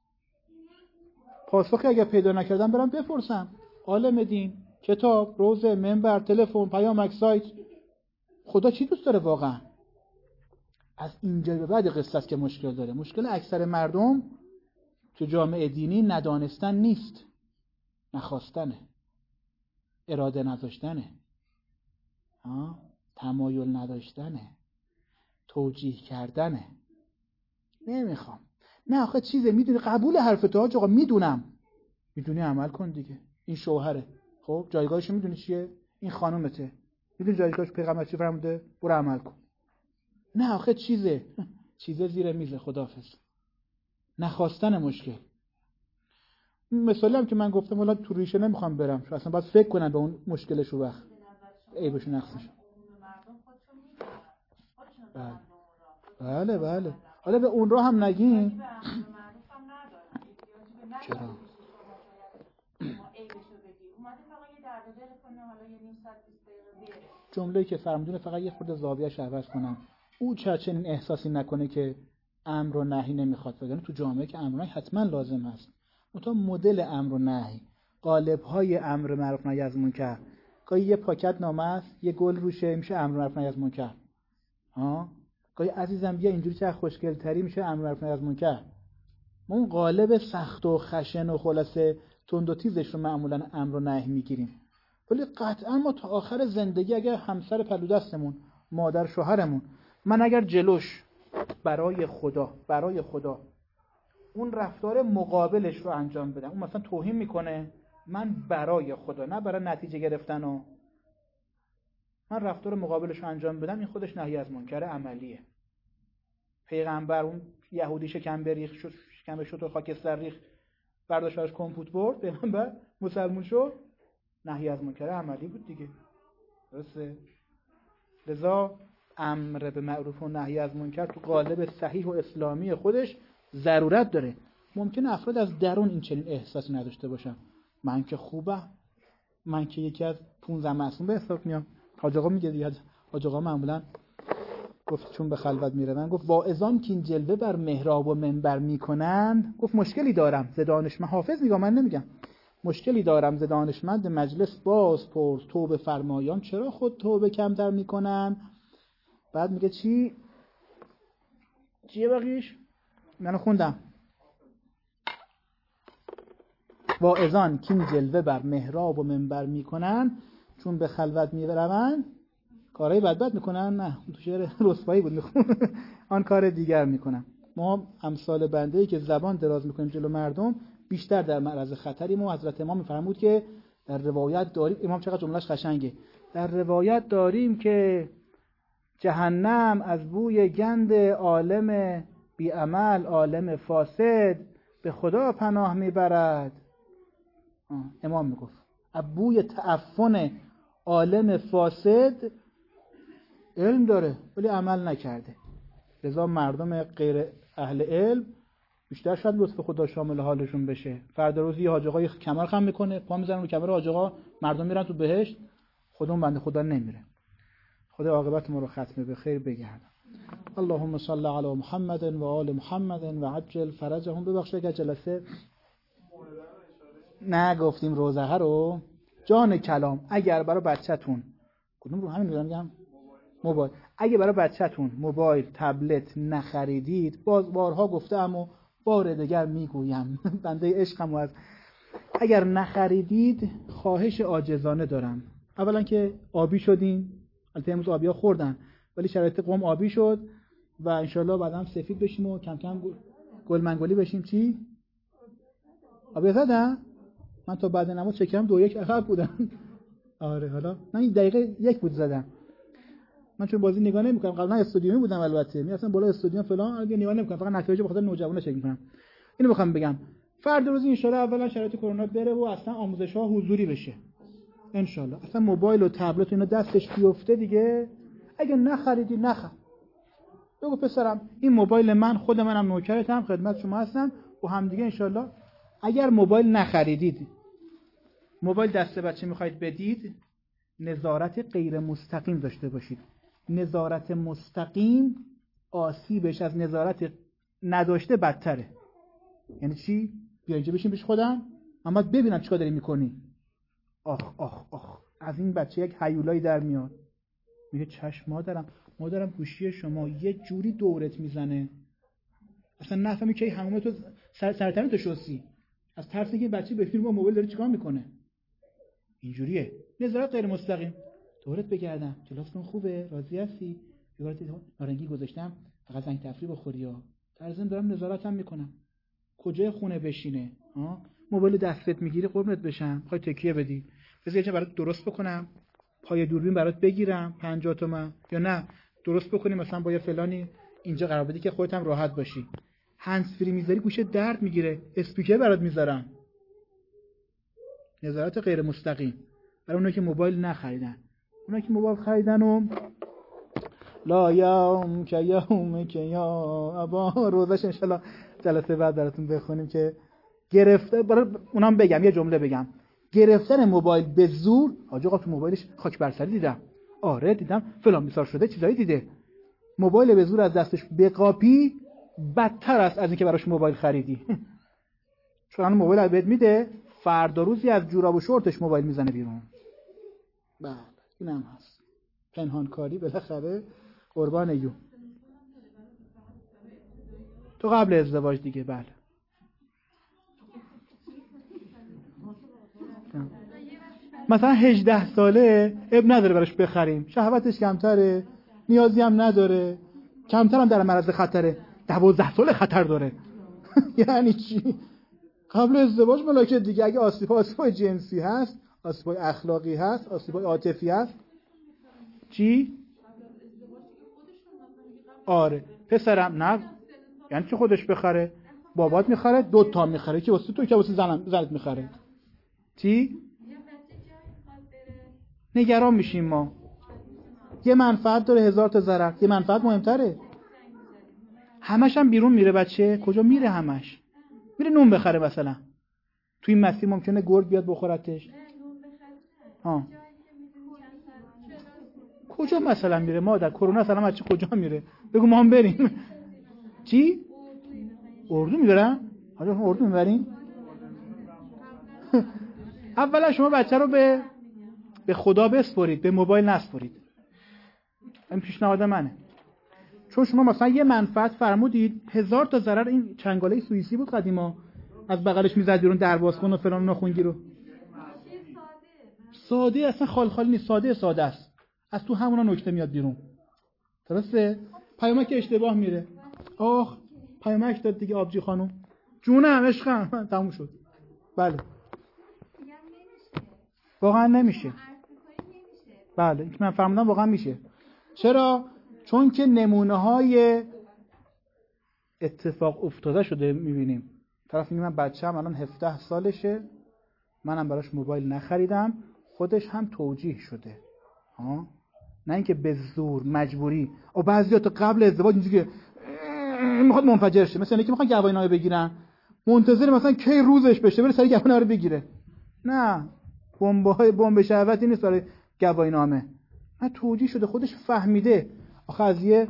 پاسخی اگر پیدا نکردم برام بپرسم. عالم دین، کتاب، روزه، منبر، تلفن، پیامک، سایت. خدا چی دوست داره واقعا؟ از اینجا به بعد قصه است که مشکل داره. مشکل اکثر مردم تو جامعه دینی ندانستن نیست، نخواستنه، اراده نداشتنه، ها، تمایل نداشتنه، توجیه کردنه. نمیخوام. نه آخه چیزه، میدونی قبول حرف تو آقا، میدونم. میدونی عمل کن دیگه. این شوهره، خب جایگاهش میدونی چیه؟ این خانومته، میدونی جایگاهش پیغمبر چی فرموده؟ برو عمل کن. نه آخه چیزه، چیزه زیر میزه، خداحافظ. نخواستن مشکل. مثالی هم که من گفتم ولی تو ریشه نمیخوام برم، چون اصلا باید فکر کنن به اون مشکلش رو وقت عیبشون نقصش. بله بله بله. حالا به اون راه هم نگیم. چرا؟ جمله‌ای که فرمودونه فقط یه خورده زاویه‌اش عوض کنم. او چنین احساسی نکنه که امر و نهی نمیخواد، وگرنه تو جامعه که امر و نهی حتما لازم هست. مثلا مدل امر و نهی، قالب‌های امر معروف نهی از منکر، گاهی یه پاکت نامه است، یه گل روشه، میشه امر معروف نهی از منکر. ها؟ گاهی عزیزم بیا اینجوری چه خوشگل‌تری، میشه امر معروف نهی از منکر. ما اون قالب سخت و خشن و خلاصه تند و تیزش رو معمولا امر و نهی میگیریم. ولی قطعا ما تا آخر زندگی اگر همسر پلو دستمون، مادر شوهرمون، من اگر جلوش برای خدا برای خدا اون رفتار مقابلش رو انجام بدم، اون مثلا توهین میکنه، من برای خدا، نه برای نتیجه گرفتن و من رفتار مقابلش رو انجام بدم، این خودش نهی از منکر عملیه. پیغمبر اون یهودی شکم بریخ شد، شکم شد و خاکستر ریخ، برداشت براش کمپوت برد، پیغمبر مسلمون شد، نهی از منکر عملی بود دیگه. درسته؟ لذا امر به معروف و نهی از منکر تو قالب صحیح و اسلامی خودش ضرورت داره. ممکنه افراد از درون این چنین احساسی نداشته باشن، من که خوبه، من که یکی از پونزده معصوم به حساب میام. حاج آقا میگه دیگه، حاج آقا معمولا گفت چون به خلوت میروند، گفت واعظان که این جلوه بر محراب و منبر میکنند، گفت مشکلی دارم ز دانشمند، حافظ میگه من نمیگم، مشکلی دارم ز دانشمند مجلس باز پرس، توبه فرمایان چرا خود توبه کمتر میکنن. بعد میگه چی؟ چیه بقیش؟ منو خوندم. واعظان که این جلوه بر محراب و منبر میکنن، چون به خلوت میروند کارهای بد بد میکنن. نه تو شعر رسوایی بود میخون آن کار دیگر میکنن. ما امثال بنده‌ای که زبان دراز میکنیم جلو مردم بیشتر در معرض خطریم. و حضرت امام میفرمود که در روایت داریم، امام چقدر جملهش قشنگه، در روایت داریم که جهنم از بوی گند عالم بی عمل، عالم فاسد به خدا پناه میبرد. امام میگفت بوی تعفن عالم فاسد علم داره ولی عمل نکرده. لذا مردم غیر اهل علم بیشتر شاید لطف خدا شامل حالشون بشه. فردا روزی حاج آقای کمر خم میکنه، پا میزنن رو کمر حاج آقا، مردم میرن تو بهشت، خودمون بنده خدا نمیره. خدا عاقبت ما رو ختم به خیر بگردن. اللهم صل علی محمد و آل محمد و عجل فرجهم. ببخشید که جلسه نگفتیم روزه رو. جان کلام، اگر برای بچه‌تون، کدوم رو همین رو میگم، موبایل، اگه برای بچه‌تون موبایل تبلت نخریدید، باز بارها گفتم و بار دیگر میگویم بنده عشقم، و از اگر نخریدید خواهش عاجزانه دارم. اولا که آبی شدین، البته امروز آبیا خوردن ولی شرایط قوم آبی شد و انشالله بعدم سفید بشیم و کم کم گل منگولی بشیم. چی؟ آبیا زدن؟ من تا بعد نماز چکم دو یک عقب بودم. آره حالا من این دقیقه یک بود زدم. من چون بازی نگاه نمی‌کنم، قبلا استادیومی بودم البته، می‌رفتم بالا استادیوم فلان، الان نگاه نمی‌کنم، فقط نتایج بخاطر نوجوانا چک می‌کنم. اینو بخوام بگم فردا روز ان شاءالله اولا شرایط کرونا بره و اصلا آموزش‌ها حضوری بشه ان شاءالله، اصلا موبایل و تبلت اینا دستش بیفته دیگه. اگه نخریدی نخر، بگو پسرم این موبایل من، خود منم نوکرتم، خدمت شما هستم و هم دیگه ان شاءالله. اگر موبایل نخریدید، موبایل دست بچه می‌خواید بدید، نظارت غیر مستقیم داشته باشید. نظارت مستقیم آسیبش از نظارت نداشته بدتره. یعنی چی؟ بیا اینجا بشین پیش خودم، من باید ببینم چیکار داری میکنی. آخ آخ آخ از این بچه یک هیولایی در میاد، میگه چشم مادرم، مادرم گوشی شما یه جوری دورت میزنه اصلا نفهمی که همون تو سر سرتن تو شوسی، از ترس اینکه بچه بفهمه با موبایل داره چیکار میکنه. اینجوریه نظارت غیر مستقیم. دورت بگردم، کلاستون خوبه، راضی هستی، یه نارنگی گذاشتم فقط زنگ تفریح بخوری ها، در ضمن دارم نظارتم میکنم کجای خونه بشینه. ها موبایل دستت میگیری قربونت بشم، میخوای تکیه بدی، بذار یه جا برات درست بکنم، پای دوربین برات بگیرم پنجاه تومن، یا نه درست بکنی مثلا با یه فلانی اینجا قرار بدی که خودت هم راحت باشی. هندز فری میذاری گوشه درد میگیره، اسپیکر برات میذارم. نظارت غیر مستقیم برای اونایی که موبایل نخریدن. اونایی که موبایل خریدن و لا یوم که یوم که یا ابا، روزش انشالله جلسه بعد براتون بخونیم که گرفته. برای اونام بگم یه جمله بگم، گرفتن موبایل به زور، حاج آقا تو موبایلش خاک بر سری دیدم، آره دیدم فلان بیسار شده چیزایی دیده. موبایل به زور از دستش بقاپی بدتر است از اینکه براش موبایل خریدی. چون موبایل بهت میده، فردا روزی از جوراب و شورتش موبایل میزنه بیرون. بله اینم هست، پنهانکاری بالاخره قربان یو. تو قبل ازدواج دیگه. بله مثلا هجده ساله اب نداره براش بخریم، شهوتش کمتره، نیازی هم نداره، کمتر هم در معرض خطره. دوازده ساله خطر داره. یعنی چی؟ قبل ازدواج ملاکه دیگه. اگه آسیب آسیبای جنسی هست، آسیبای اخلاقی هست، آسیبای عاطفی هست، چی؟ آره پسرم نه یعنی چی خودش بخره؟ بابات میخره، دو تا میخره، که واسه تو که واسه زنم زنت میخره. چی؟ نگران میشیم ما. یه منفعت داره هزار تا ضرر. یه منفعت مهمتره. همش هم بیرون میره بچه. کجا میره همش؟ میره نون بخره مثلا. تو این مسیر ممکنه گرگ بیاد بخورتش. ها. کجا مثلا میره مادر؟ کرونا مثلا بچه کجا میره؟ بگو ما هم بریم. چی؟ اردو میبرن؟ حالا اردو میبرین؟ اولا شما بچه رو به به خدا بسپرید، به موبایل نسپرید. این پیشنهاد منه. چون شما مثلا یه منفعت فرمودید، هزار تا ضرر. این چنگاله سوئیسی بود قدیما، از بغلش میزد بیرون درباز کن و فلان ناخونگی رو. ساده اصلا خال خال نیست، ساده ساده است. از تو همونا نکته میاد بیرون. درسته؟ پیامک اشتباه میره. آخ پیامک داد دیگه آبجی خانم. جونم عشقم تموم شد. بله. واقعا نمیشه. بله این که من فرمودم واقعا میشه. چرا؟ چون که نمونه های اتفاق افتاده شده میبینیم. طرف میگه من بچه‌م الان هفده سالشه، منم براش موبایل نخریدم، خودش هم توجیه شده. ها؟ نه اینکه به زور مجبوری. او بعضیا تا قبل ازدواج اینجوری که میخواد منفجر شه، مثلا اینکه میخوان گواهینامه بگیرن، منتظر مثلا کی روزش بشه بره سری گواهینامه رو بگیره. نه، بمب‌های بمب شهوتی نیست برای گواهینامه. نه توجیه شده، خودش فهمیده. آخه از یه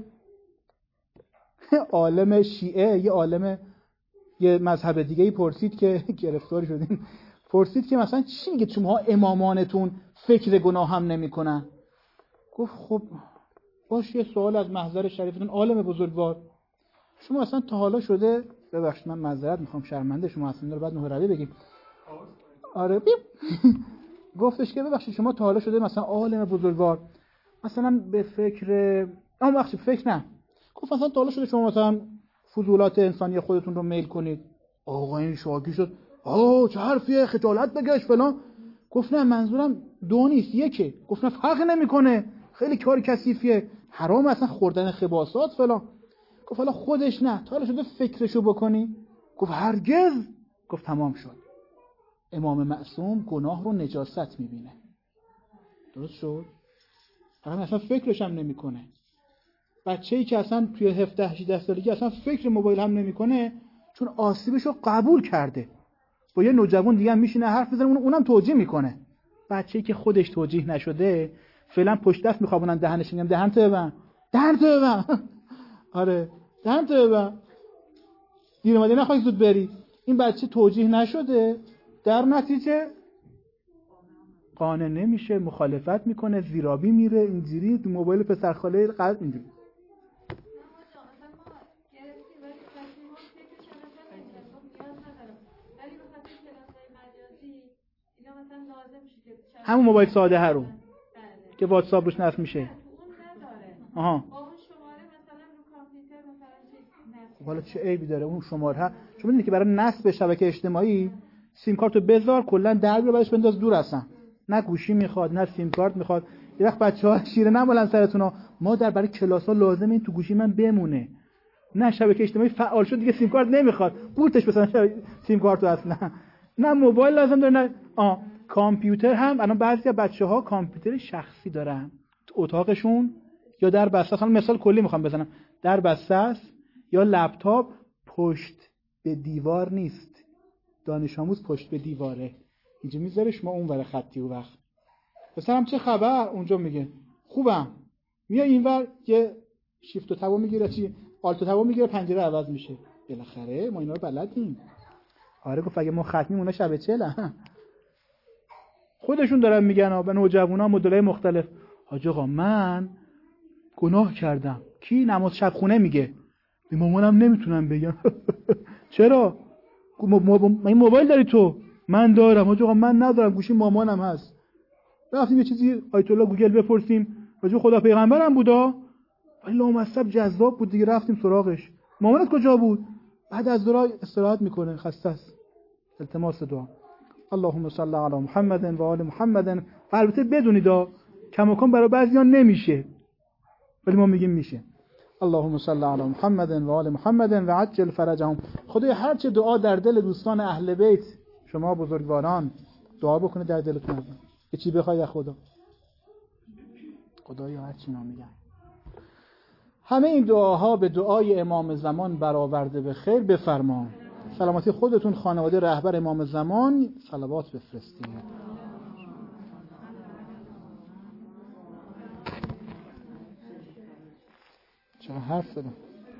عالم شیعه، یه عالم یه مذهب دیگه‌ای پرسید که گرفتار شدیم. پرسید که مثلا چی میگه شما امامانتون فکر گناه هم نمی‌کنن؟ گفت خب باشه یه سوال از محضر شریفتون عالم بزرگوار، شما اصلا تا حالا شده، ببخشید من معذرت میخوام شرمنده شما اصلا رو بعد نهروی بگیم. آره بیب. گفتش که ببخشید شما تا حالا شده مثلا عالم بزرگوار مثلا به فکر اما بخشی فکر نه، گفت مثلا تا حالا شده شما مثلا فضولات انسانی خودتون رو میل کنید؟ آقا این شاکی شد، آه چه حرفیه، خجالت بکش فلان. گفت نه منظورم دو نیست یکه. گفت نه فرق نمیکنه، خیلی کار کثیفیه، حرام اصلا خوردن خباثات فلان. گفت حالا خودش نه تا حالا شده فکرشو بکنی؟ گفت هرگز. گفت تمام شد. امام معصوم گناه رو نجاست میبینه. درست شد؟ حالا اصلا فکرش هم نمیکنه. بچه‌ای که اصلا توی هفده هجده سالگی اصلا فکر موبایل هم نمیکنه، چون آسیبش رو قبول کرده. با یه نوجوان دیگه هم میشینه حرف بزنه، اونم توجیه میکنه. بچه‌ای که خودش توجیه نشده فعلا پشت دست میخوابونن دهنش، میگم دهن تو ببند، دهن تو ببند. آره دهن تو ببند، دیر اومدی نخوای زود بری. این بچه توجیه نشده، در نتیجه قانع نمیشه، مخالفت میکنه، زیرابی میره، اینجوری تو موبایل پسر خاله قلب اینجوری. همون موبایل ساده ها رو که واتساپ روش نصب میشه. آها. حالا چه عیبی داره اون شماره ها؟ شما میدونید که برای نصب شبکه اجتماعی سیم کارتو بذار کلا درب رو بعدش بنداز دور اصلا. نه گوشی میخواد نه سیم کارت میخواد. یه وقت بچه‌ها شیره نمالن سرتونا، ما در برای کلاس‌ها لازم این تو گوشی من بمونه. نه شبکه اجتماعی فعال شد دیگه سیم کارت نمیخواد، بورتش بزنن سیم کارتو اصلا. نه موبایل لازم داره نه آ کامپیوتر هم. الان بعضی از بچه‌ها کامپیوتر شخصی دارن تو اتاقشون، یا در بسته است. مثال کلی میخوام بزنم، در بسته است یا لپتاپ پشت به دیوار نیست، دانش آموز پشت به دیواره اینجا میذاره، شما اون ور خطی. و وقت مثلا چه خبر اونجا میگه خوبم، میاد اینور یه شیفت و تبو میگیره، چی آلت و تبو میگیره، پنجره عوض میشه. بالاخره ما اینا رو بلدیم. آره گفت اگه ما ختمیم اونا شب چله. خودشون دارن میگن به نوجوانا مدلای مختلف، حاج آقا من گناه کردم. کی؟ نماز شب خونه میگه. به مامانم نمیتونم بگم. چرا؟ این موبایل داری تو؟ من دارم. حاج آقا من ندارم، گوشی مامانم هست. رفتیم یه چیزی آیت الله گوگل بپرسیم، راجع خدا پیغمبرم بودا، ولی لامصب جذاب بود دیگه، رفتیم سراغش. مامانت کجا بود؟ بعد از ظهر استراحت میکنه، خسته است. التماس دعا. اللهم صل علی محمد و آل محمد. البته بدونید کماکان برای بعضیان نمیشه، ولی ما میگیم میشه. اللهم صل علی محمد و آل محمد و عجل فرجهم. خدای هر چه دعا در دل دوستان اهل بیت شما بزرگواران دعا بکنه در دلتون، یه چی بخواید از خدا، خدایا هر چی میگن همه این دعاها به دعای امام زمان برآورده به خیر بفرما. سلامتی خودتون، خانواده رهبر امام زمان صلوات بفرستید. چرا حرف زدم؟